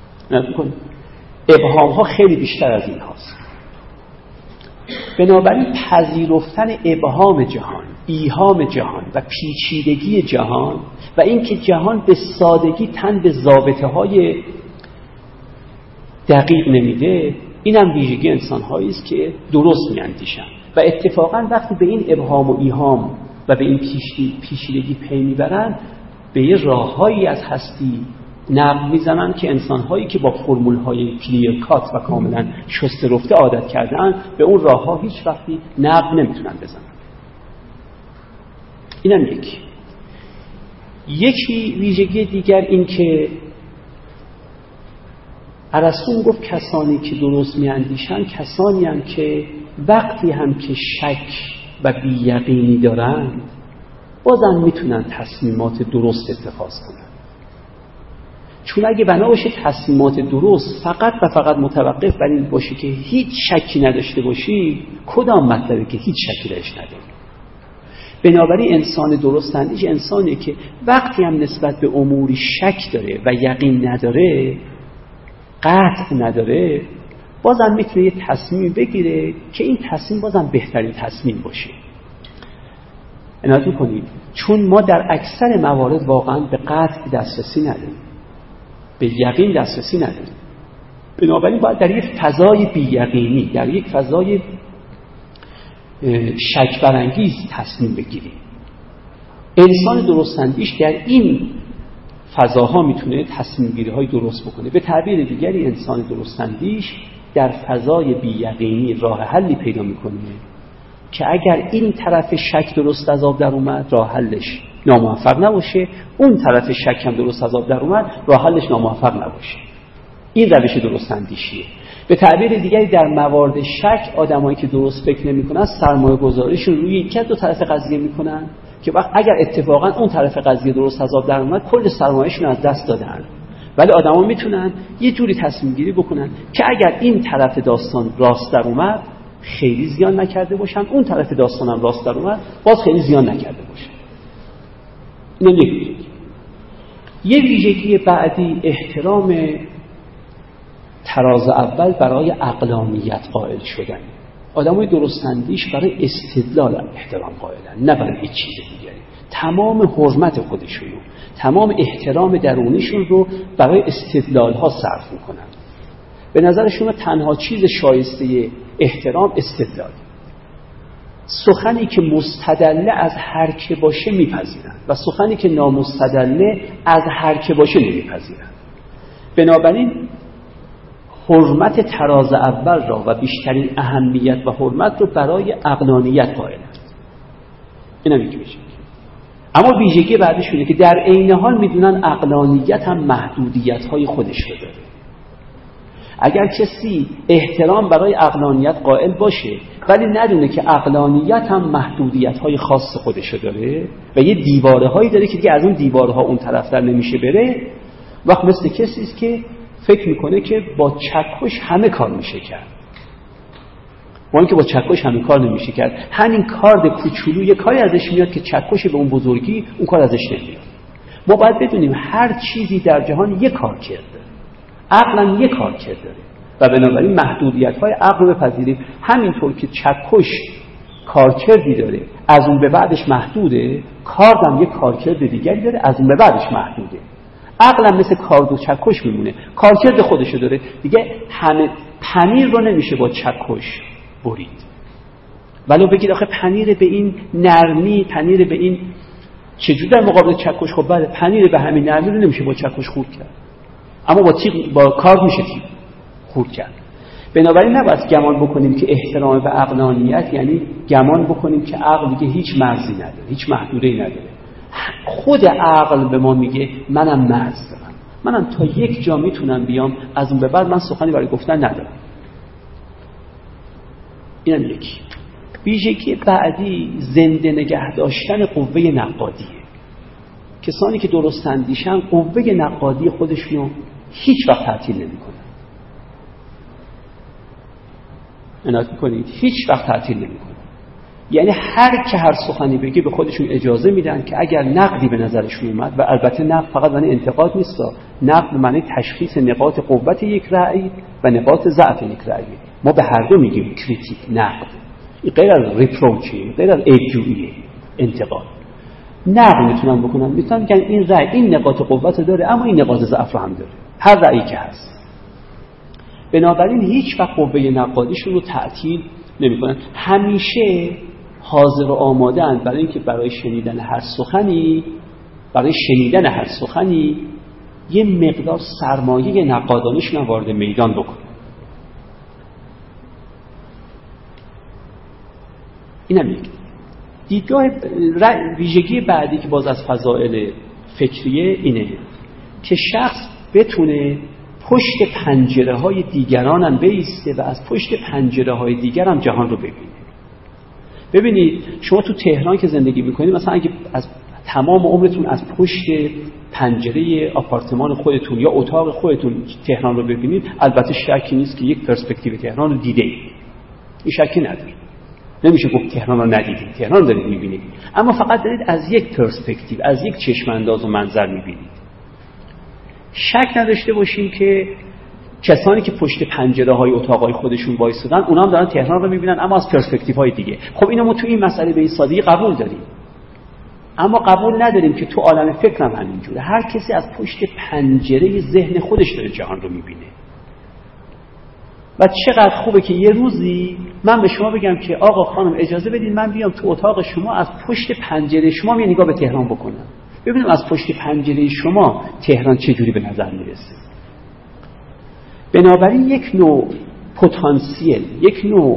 [SPEAKER 1] ابهام ها خیلی بیشتر از این هاست. بنابراین پذیرفتن ابهام جهان، ایهام جهان و پیچیدگی جهان و اینکه جهان به سادگی تن به ضابطه های دقیق نمیده، اینم ویژگی انسان هایی است که درست میاندیشن و اتفاقا وقتی به این ابهام و ایهام و به این پیچیدگی پی میبرن، به یه راههایی از هستی نقل میزنن که انسان‌هایی که با فرمول‌های کلیر کات و کاملا شسته رفته عادت کردن به اون راه‌ها هیچ وقتی نقل نمیتونن بزنن. اینم یکی ویژگی دیگر این که ارسطو گفت کسانی که درست میاندیشن کسانی هم که وقتی هم که شک و بی‌یقینی دارن بازم میتونن تصمیمات درست اتخاذ کنن. چون اگه بنا باشه تصمیمات درست فقط و فقط متوقف بر این باشه که هیچ شکی نداشته باشی، کدام مطلبه که هیچ شکی درش نداری؟ بنابراین انسان درست اندیش انسانیه که وقتی هم نسبت به اموری شک داره و یقین نداره، قطع نداره، بازم میتونه یه تصمیم بگیره که این تصمیم بازم بهترین تصمیم باشه. عنایت کنید، چون ما در اکثر موارد واقعا به قطع دسترسی نداریم، به یقین دسترسی نداریم. بنابراین باید در یک فضای بی‌یقینی، در یک فضای شک برانگیز تصمیم بگیریم. انسان درست‌اندیش در این فضاها میتونه تصمیم گیری های درست بکنه. به تعبیر دیگری انسان درست‌اندیش در فضای بی‌یقینی راه حلی پیدا میکنه که اگر این طرف شک درست از آب در اومد راه حلش ناموفق نباشه، اون طرف شک هم درست از آب در اومد راه حلش ناموفق نباشه. این روش درست اندیشیه. به تعبیر دیگری در موارد شک آدمایی که درست فکر نمی‌کنن سرمایه گذاریشون روی یک از دو طرف قضیه میکنن که وقت اگر اتفاقا اون طرف قضیه درست از آب در اومد کل سرمایه‌شون از دست دادن. ولی آدما میتونن یه جوری تصمیم گیری بکنن که اگر این طرف داستان راست در اومد خیلی زیان نکرده باشن، اون طرف داستان هم راست در اومد باز خیلی زیان نکرده باشن. اینم یک ویژگی. یه ویژگی بعدی احترام تراز اول برای عقلانیت قائل شدن. آدمای درست‌اندیش برای استدلال احترام قائلن، نه برای هیچ چیز دیگری. تمام حرمت خودشون، تمام احترام درونیشون رو برای استدلال ها صرف میکنن. به نظرشون تنها چیز شایسته احترام استدلال. سخنی که مستدله از هر که باشه میپذیرن و سخنی که نامستدله از هر که باشه نمیپذیرن. بنابراین حرمت تراز اول را و بیشترین اهمیت و حرمت رو برای عقلانیت قائلند. این هم یک ویژگی. اما ویژگی بعدشونه که در عین حال میدونن عقلانیت هم محدودیت‌های خودش رو داره. اگر کسی احترام برای عقلانیت قائل باشه ولی ندونه که عقلانیت هم محدودیت‌های خاص خودش رو داره و یه دیواره‌هایی داره که دیگه از اون دیوارها اون طرف در نمیشه بره، وقت مثل کسی است که فکر میکنه که با چکش همه کار میشه کرد. با اینکه با چکش همه کار نمیشه کرد، همین کارد کوچولو یه کاری ازش میاد که چکش به اون بزرگی اون کار ازش نمیاد. ما باید بدونیم هر چیزی در جهان یک کار کرده، عقل هم یک کار کرده و بنابراین محدودیت‌های عقل رو بپذیریم. همینطور که چکش کارکردی داره، از اون به بعدش محدوده. کاردم یک کارکرد دیگری داره، از اون به بعدش محدوده. عقلم مثل کارد و چکش میمونه، کارکرد خودشو داره دیگه. همه پنیر رو نمیشه با چکش برید، ولو بگید آخه پنیر به این نرمی، پنیر به این چجوری در مقابل چکش؟ خب بله، پنیر به همین نرمی رو نمیشه با چکش خورد کرد، اما با کارد میشه خورد کرد. بنابراین نباید گمان بکنیم که احترام به عقلانیت یعنی گمان بکنیم که عقل دیگه هیچ مرزی نداره، هیچ محدوده‌ای نداره. خود عقل به ما میگه منم مرز دارم، منم تا یک جا میتونم بیام، از اون به بعد من سخنی برای گفتن ندارم. اینم یکی. ویژگی بعدی زنده نگه داشتن قوه نقادیه. کسانی که درست اندیشن قوه نقادی خودشونو هیچ وقت تعطیل نمی‌کنن. عنایت می‌کنید؟ هیچ وقت تعطیل نمی‌کنن. یعنی هر که هر سخنی بگه به خودشون اجازه میدن که اگر نقدی به نظرشون اومد، و البته نقد فقط معنی انتقاد نیست، نقد معنی تشخیص نقاط قوت یک رأی و نقاط ضعف یک رأی. ما به هر دو میگیم کریتیک، نقد. این غیر از ریپروچی، غیر از عیب‌جویی، انتقاد. نقد میتونن بکنن، میتونن بگن این رأی این نقاط قوت داره اما این نقاط ضعف رو هم داره، هر رأیی که هست. بنابراین هیچ وقت قوه نقادیشون رو تعطیل نمی‌کنن، همیشه حاضر و آماده اند برای اینکه برای شنیدن هر سخنی یه مقدار سرمایه نقادانشون وارد میدان بکنن. اینم یک دیدگاه. ویژگی بعدی که باز از فضائل فکریه اینه که شخص بتونه پشت پنجره‌های دیگران هم بایسته و از پشت پنجره‌های دیگر هم جهان رو ببینه. ببینید شما تو تهران که زندگی میکنید، مثلا اگه از تمام عمرتون از پشت پنجره آپارتمان خودتون یا اتاق خودتون تهران رو ببینید، البته شکی نیست که یک پرسپکتیو تهران رو دیده اید. این شکی ندارید، نمیشه گفت تهران رو ندیدید، تهران دارید میبینید، اما فقط دارید از یک پرسپکتیو، از یک چشم انداز و منظر میبینید. شک نداشته باشیم که کسانی که پشت پنجره‌های اتاق‌های خودشون وایسادن، اونا هم دارن تهران رو می‌بینن اما از پرسپکتیوهای دیگه. خب اینو ما تو این مسئله به این سادگی قبول داریم، اما قبول نداریم که تو عالم فکر هم همینجوره. هر کسی از پشت پنجره ذهن خودش داره جهان رو می‌بینه. و چقدر خوبه که یه روزی من به شما بگم که آقا خانم اجازه بدید من بیام تو اتاق شما، از پشت پنجره شما یه نگاه به تهران بکنم، ببینیم از پشت پنجره شما تهران چه جوری به نظر میرسه. بنابراین یک نوع پتانسیل، یک نوع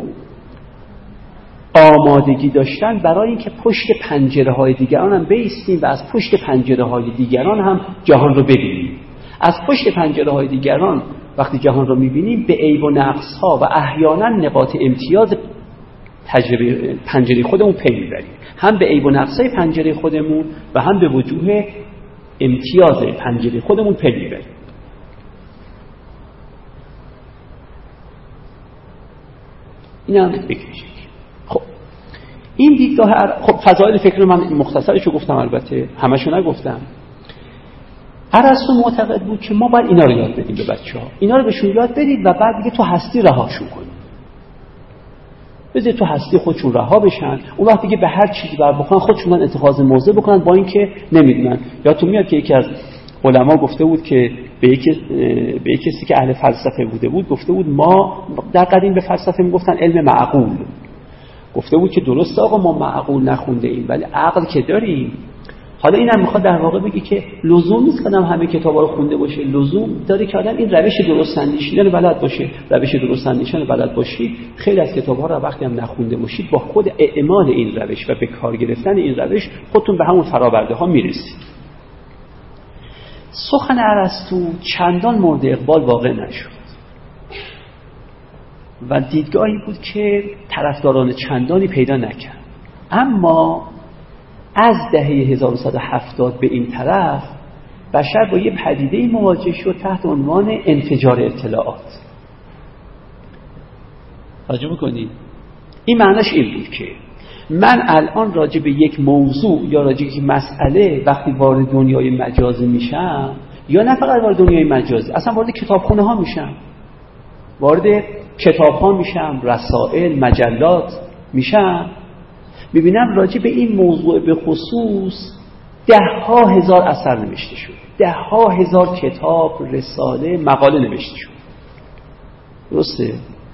[SPEAKER 1] آمادگی داشتن برای اینکه پشت پنجره‌های دیگران هم بایستیم و از پشت پنجره‌های دیگران هم جهان رو ببینیم. از پشت پنجره‌های دیگران وقتی جهان رو می‌بینیم به عیب و نقص‌ها و احیانا نقاط امتیاز پنجره خودمون پی می‌بریم، هم به عیب و نقص‌های پنجره خودمون و هم به وجوه امتیاز پنجره خودمون پی می‌بریم. این هم بکشید. خب این دیدگاه خب فضایل فکر من مختصرشو گفتم، البته همشو نگفتم. ارسطو معتقد بود که ما باید اینا رو یاد بدیم به بچه‌ها، اینا رو بهشون یاد بدید و بعد دیگه تو هستی رهاشون کنید. بذارید تو هستی خودشون رها بشن، اون وقت دیگه به هر چیزی بر بخورن خودشون اتخاذ موضع بکنن، با اینکه نمیدونن. یادتون میاد که یکی از علما گفته بود که به یک کسی که اهل فلسفه بوده بود گفته بود ما در قدیم به فلسفه میگفتن علم معقول. گفته بود که درسته آقا ما معقول نخونده ایم ولی عقل که داریم. حالا اینم میخواد در واقع بگه که لزوم نیست که همه کتابا رو خونده باشه، لزوم داره که آدم این روش درست اندیشیدن رو بلد باشه. روش درست اندیشیدن رو بلد باشید، خیلی از کتاب‌ها رو وقتی هم نخونده باشید با خود اعمال این روش و به کار گرفتن این روش خودتون به همون فرآورده‌ها میرسید. سخن ارسطو چندان مورد اقبال واقع نشد و دیدگاهی بود که طرفداران چندانی پیدا نکرد. اما از دهه 1170 به این طرف بشر با یه پدیده‌ای مواجه شد تحت عنوان انفجار اطلاعات. توجه می‌کنید؟ این معناش این بود که من الان راجع به یک موضوع یا راجع به یک مسئله وقتی وارد دنیای مجازی میشم، یا نه فقط وارد دنیای مجازی، اصلا وارد کتابخونه ها میشم، وارد کتاب ها میشم، رسائل، مجلات میشم، میبینم راجع به این موضوع به خصوص 10,000 اثر نوشته شد، 10,000 کتاب، رساله، مقاله نوشته شد. درسته؟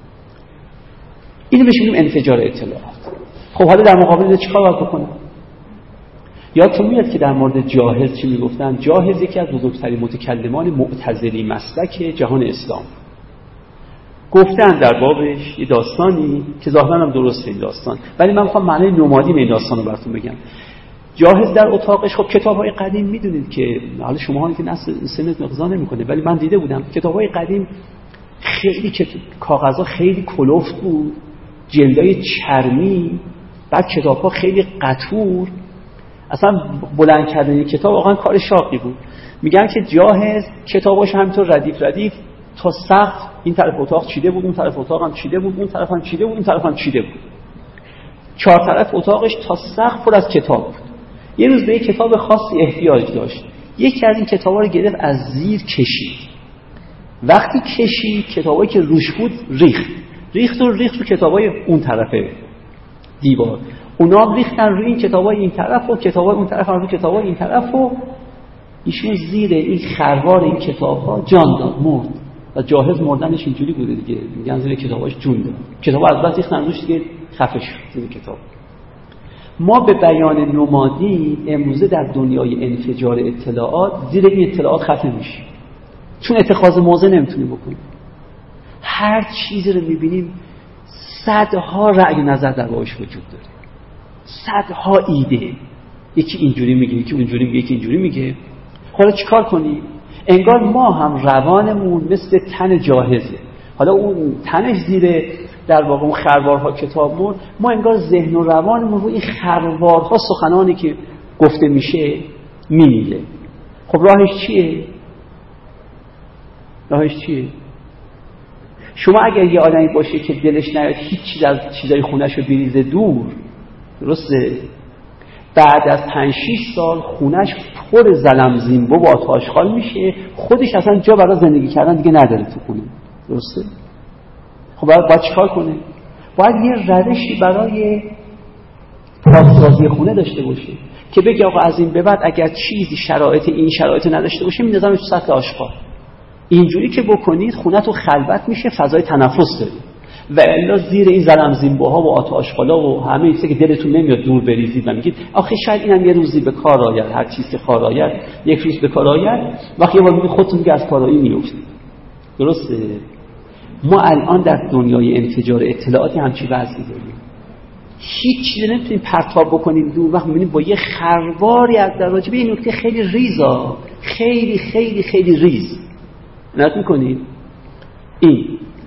[SPEAKER 1] اینو بهش میگیم انفجار اطلاعات. خب حالا در مقابل اینو چیکار باید بکنم؟ یادتون میاد که در مورد جاهز چی میگفتن؟ جاهز یکی از بزرگترین متکلمان معتزلی مسلک جهان اسلام. گفتن در بابش یه داستانی که ظاهرا هم درسته این داستان، ولی من میخوام معنای نمادین این داستان رو براتون بگم. جاهز در اتاقش، خب کتاب‌های قدیم میدونید که حالا شماها که سنت مقضا نمی‌کنه، ولی من دیده بودم کتاب‌های قدیم خیلی کاغذها خیلی کلفت بود، جلدای چرمی، بعد کتاب‌ها خیلی قطور، اصلا بلند کردن یک کتاب واقعا کار شاقی بود. میگن که جاهز کتاباش همینطور ردیف تا سقف، این طرف اتاق چیده بود، اون طرف اتاق هم چیده بود، اون طرف هم چیده بود، این طرف هم چیده بود. 4 طرف اتاقش تا سقف پر از کتاب بود. یه روز به یک کتاب خاصی احتیاج داشت. یکی از این کتابا رو گرفت از زیر کشید. وقتی کشید کتابایی که روش بود ریخت رو کتابای اون طرف دیوار. اونا ریختن روی این کتابای این طرف و کتابای اون طرف هم روی کتابای این طرف و ایشون زیر این خروار این کتاب‌ها جان داد، مرد. و جاهز مردنش اینجوری بوده دیگه، میگن زیر کتاباش جون داد. کتابا از بس ریختن روش دیگه خفه شد زیر کتاب. ما به بیان نمادین امروزه در دنیای انفجار اطلاعات زیر این اطلاعات خفه میشیم، چون اتخاذ موضع نمیتونیم بکنیم. هر چیزی رو میبینیم صدها رأی نظر در باش وجود داره، صدها ایده، یکی اینجوری میگه، یکی اونجوری میگه، یکی اینجوری میگه. حالا چیکار کنیم؟ انگار ما هم روانمون مثل تن جاهزه. حالا اون تنش زیر در واقع اون خروارها کتابمون، ما انگار ذهن و روانمون رو این خروارها سخنانی که گفته میشه میمیله. خب راهش چیه؟ شما اگر یه آدمی باشه که دلش نیاد هیچ چیز از چیزای خونش رو بریزه دور، درسته؟ بعد از 5-6 سال خونش پر زلمزینبو با آتشخال میشه، خودش اصلا جا برای زندگی کردن دیگه نداره تو خونه. درسته؟ خب باید چیکار کنه؟ باید یه روشی برای پاکسازی خونه داشته باشه که بگه آقا از این به بعد اگر چیزی شرایط نداشته باشه میندازمش تو سطح آشغال. اینجوری که بکنید خونه تو خلوت میشه، فضای تنفس دارید. و الا زیر این زلمزینبوها و آتشخالا و همه این چیزا که دلتون نمیاد دور بریزید و میگید آخه شاید اینم یه روزی به کار آید، هر چیز که کار آید یک روز به کار آید، وقتی یه بار میگید خودتون دیگه از کارایی میافتید. درسته؟ ما الان در دنیای انفجار اطلاعاتی همچین وضعی داریم. هیچ چیزی نمیتونیم پرتاب بکنیم دور، وقت میبینیم با یه خرواری از دراجه به این نکته خیلی ریزا، خیلی خیلی خیلی ریز نت میکنیم. این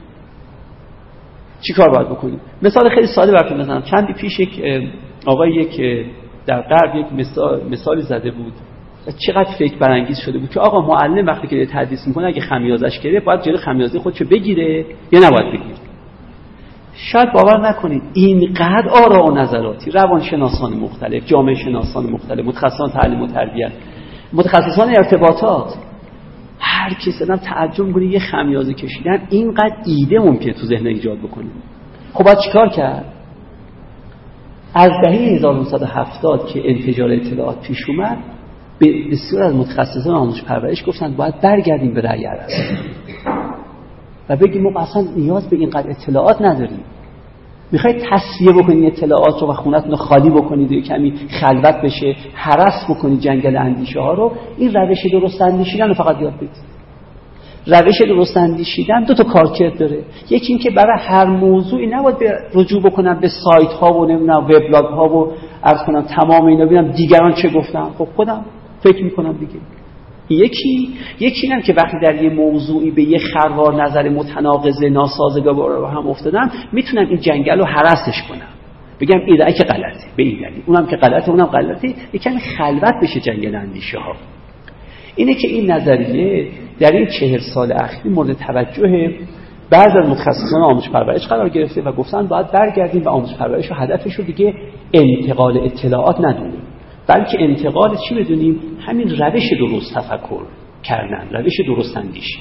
[SPEAKER 1] چی کار باید بکنیم؟ مثال خیلی ساده براتون بزنم. چندی پیش یک آقایی که در غرب یک مثالی زده بود و چقدر فکر برانگیز شده بود که آقا معلم وقتی که تدریس میکنه اگه خمیازش گرفت باید جلوی خمیازه خودشو بگیره یا نباید بگیره. شاید باور نکنید اینقدر آرا و نظراتی روانشناسان مختلف، جامعه شناسان مختلف، متخصصان تعلیم و تربیت، متخصصان ارتباطات، هر کسی آدم تعجب می‌کنه یه خمیازه کشیدن اینقدر ایده ممکنه تو ذهن ایجاد بکنه. خب باید چیکار کرد؟ از دهه 1970 که انفجار اطلاعات پیش اومد بسیار از متخصصان آموزش پرورش گفتن باید برگردیم به رأی ارسطو و بگیم ما اصلا نیاز به اینقدر اطلاعات نداریم. میخواید تصفیه بکنید اطلاعات رو و خونتون رو خالی بکنید و کمی خلوت بشه، هرس بکنید جنگل اندیشه ها رو، این روش درست اندیشیدن رو فقط یاد بگیرید. روش درست اندیشیدن 2 تا کارکرد داره. یکی این که برای هر موضوعی نباید رجوع بکنم به سایت ها و نمیدونم وبلاگ ها و عرض کنم تمام اینا ببینم دیگران چه گفتن، خب خودم فکر میکنم دیگه. یکی اینم که وقتی در یه موضوعی به یه خروار نظر متناقض ناسازگار رو هم افتادم میتونم این جنگل رو هرسش کنم، بگم این رأی که غلطه به این دلیل، اونم که غلطه اونم غلطه، یکم خلوت بشه جنگل اندیشه ها. اینه که این نظریه در این 40 سال اخیر مورد توجه بعضی از متخصصان آموزش پرورش قرار گرفته و گفتن باید برگردیم و آموزش پرورش رو هدفش رو دیگه انتقال اطلاعات ندونیم، بلکه انتقال چی بدونیم؟ همین روش درست تفکر کردن، روش درست اندیشی.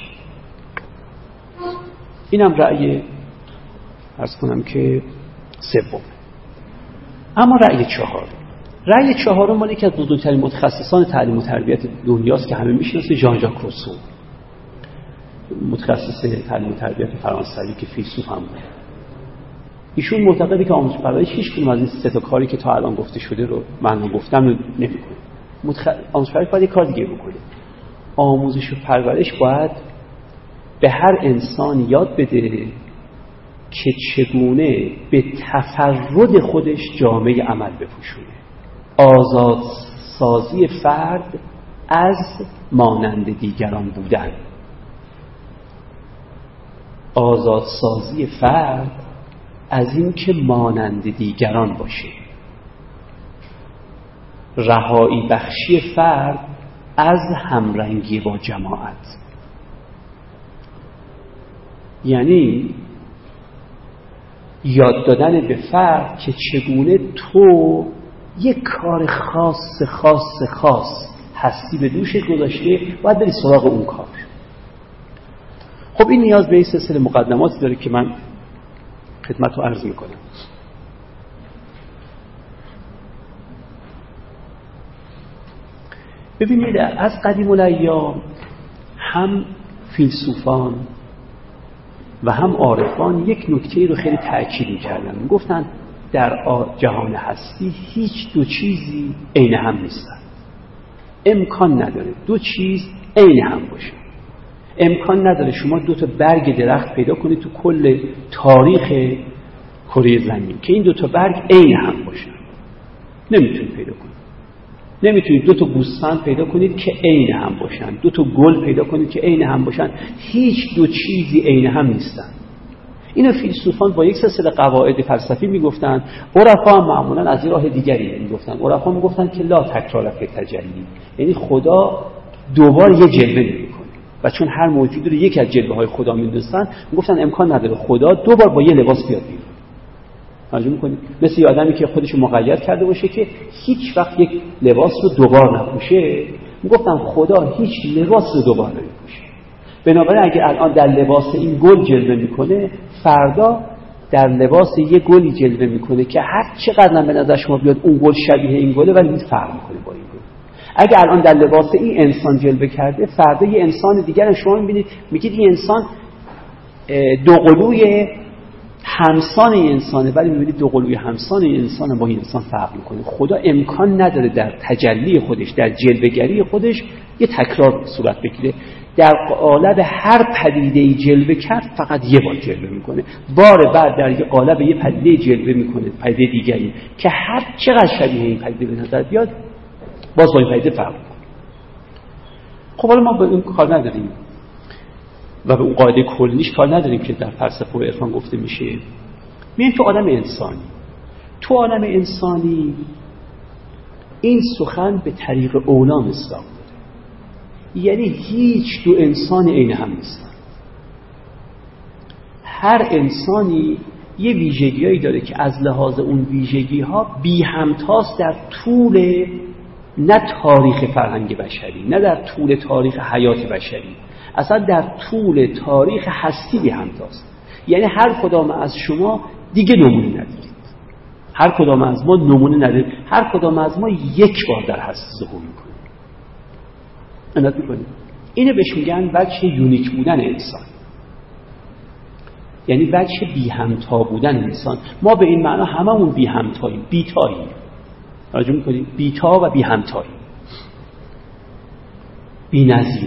[SPEAKER 1] اینم رأی عرض کنم که سوم. اما رأی چهارم مال یکی از بزرگترین متخصصان تعلیم و تربیت دنیاست که همه میشناسه، ژان ژاک روسو، متخصص تعلیم و تربیت فرانسوی که فیلسوف هم بود. ایشون معتقده که آموزش پرورش هیچ کدوم از این سه تا کاری که تا الان گفته شده رو من گفتم نمی‌کنه. آموزش پرورش باید یک کار دیگه بکنه. آموزش و پرورش باید به هر انسان یاد بده که چگونه به تفرد خودش جامعه عمل بپوشونه. آزادسازی فرد از مانند دیگران بودن. آزادسازی فرد از این که مانند دیگران باشه. رهایی بخشی فرد از همرنگی با جماعت. یعنی یاد دادن به فرد که چگونه تو یک کار خاص هستی به دوشت گذاشته، باید بری سراغ اون کار. خب این نیاز به این سلسله مقدماتی داره که من خدمت رو عرض میکنم. ببینید از قدیم الایام هم فیلسوفان و هم عارفان یک نکته رو خیلی تأکید می‌کردن. میگفتن در جهان هستی هیچ دو چیزی عین هم نیستن. امکان نداره دو چیز عین هم باشه. امکان نداره شما دو تا برگ درخت پیدا کنید تو کل تاریخ کره زمین که این دو تا برگ عین هم باشن. نمیتونید پیدا کنید. نمیتونید دو تا گوسفند پیدا کنید که عین هم باشن، دو تا گل پیدا کنید که عین هم باشن. هیچ دو چیزی عین هم نیستن. اینا فیلسوفان با یک سلسله قواعد فلسفی میگفتن. عرفا هم معمولا از راه دیگری میگفتن. عرفا میگفتن که لا تکرار فی تجلی، یعنی خدا دوبار یه جلوه نمیکنه و چون هر موجودی رو یک از جلوه‌های خدا می‌دونستن، میگفتن امکان نداره خدا دوبار با یه لباس بیاد بیرون. توجه می‌کنید؟ مثل یه آدمی که خودش رو مقید کرده باشه که هیچ وقت یک لباس رو دوبار نپوشه، میگفتن خدا هیچ لباس رو دوبار نمی‌پوشه. بنابراین اگه الان در لباس این گل جلوه میکنه، فردا در لباس یه گلی جلوه میکنه که هر چقدر به نظر شما بیاد اون گل شبیه این گله ولی فرق میکنه با این گل. اگه الان در لباس این انسان جلوه کرده، فردا یه انسان دیگر رو شما میبینید میگید این انسان دوقلوی همسان این انسانه، ولی میبینید دوقلوی همسان این انسان با این انسان فرق میکنه. خدا امکان نداره در تجلی خودش، در جلوه‌گری خودش یه تکرار صورت بگیره. در قالب هر پدیده‌ای جلوه کرد فقط یه بار جلوه میکنه. بار بعد در یه قالب یه پدیده جلوه میکنه، پدیده دیگری که هر چقدر شبیه این پدیده به نظر بیاد باز با این پدیده فرق میکنه. خب حالا ما به این کار نداریم و به اون قاعده کلیش کار نداریم که در فلسفه و عرفان گفته میشه. میگیم تو عالم انسانی، تو عالم انسانی این سخن به طریق اولا مصداق داره. یعنی هیچ دو انسان عین هم نیستن. هر انسانی یه ویژگی‌هایی داره که از لحاظ اون ویژگی‌ها بی همتاست در طول نه تاریخ فرهنگ بشری، نه در طول تاریخ حیات بشری، اصلا در طول تاریخ هستی بی همتاست. یعنی هر کدام از شما دیگه نمونه ندارید، هر کدام از ما نمونه ندارید، هر کدام از ما یک بار در هستی ظهور میکنیم. عنایت میکنیم. اینو بهش میگن وجه یونیک بودن انسان، یعنی وجه بی همتا بودن انسان. ما به این معنا هممون بی همتاییم، بیتاییم. توجه میکنیم؟ بیتا و بی همتاییم، بی نظیر.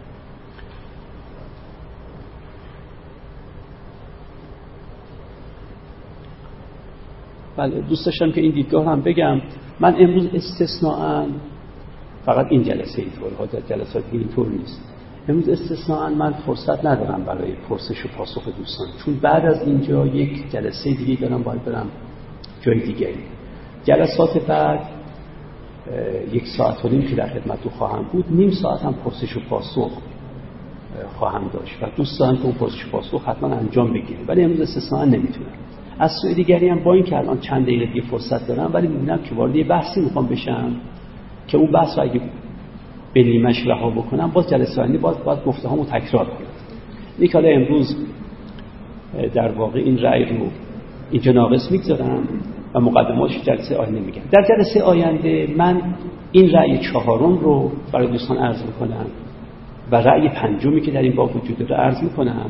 [SPEAKER 1] بله، دوست داشتم که این دیدگاه هم بگم. من امروز استثناءً فقط این جلسه اینطور، در جلسات اینطور نیست. امروز استثناءً من فرصت ندارم برای پرسش و پاسخ دوستان، چون بعد از اینجا یک جلسه دیگه دارم، باید برم جای دیگری. جلسات بعد 1 ساعت و نیم که در خدمتتون خواهم بود، نیم ساعت هم پرسش و پاسخ خواهم داشت و دوست دارم که اون پرسش و پاسخ حتما انجام بگیره، ولی امروز استثناءً نمیتونم. از سوی دیگری هم با این که الان چند دقیقه دیگه فرصت دارم، ولی می‌بینم که وارد یه بحثی میخوام بشم که اون بحث رو اگه به نیمش رها بکنم، باز جلسه بعدی باید گفته‌هامو تکرار کنم. یک حالا امروز در واقع این رأی رو اینجا ناقص میگذارم و مقدماتش جلسه آینده میگم. در جلسه آینده من این رأی 4 رو برای دوستان عرض میکنم و رأی 5 که در این باب وجود داره عرض میکنم.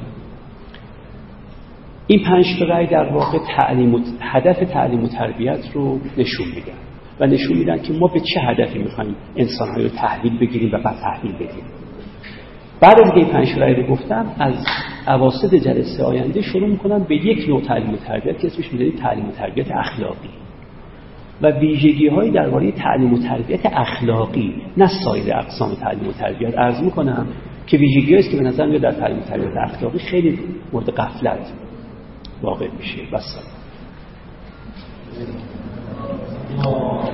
[SPEAKER 1] این 5 رأی در واقع هدف تعلیم و تربیت رو نشون میدن و نشون میدن که ما به چه هدفی میخوایم انسان‌ها رو تحویل بگیریم و بعد تحویل بدیم. بعد از این 5 رأی رو گفتم، از اواسط جلسه آینده شروع میکنم به یک نوع تعلیم و تربیت که اسمش میذاریم تعلیم و تربیت اخلاقی و ویژگی‌های درباره تعلیم و تربیت اخلاقی، نه سایر اقسام تعلیم و تربیت عرض میکنم که ویژگی‌هایی است که به نظر میاد در تعلیم و تربیت اخلاقی خیلی مورد غفلت واقع میشه.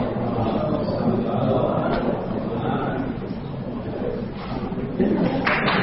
[SPEAKER 1] بس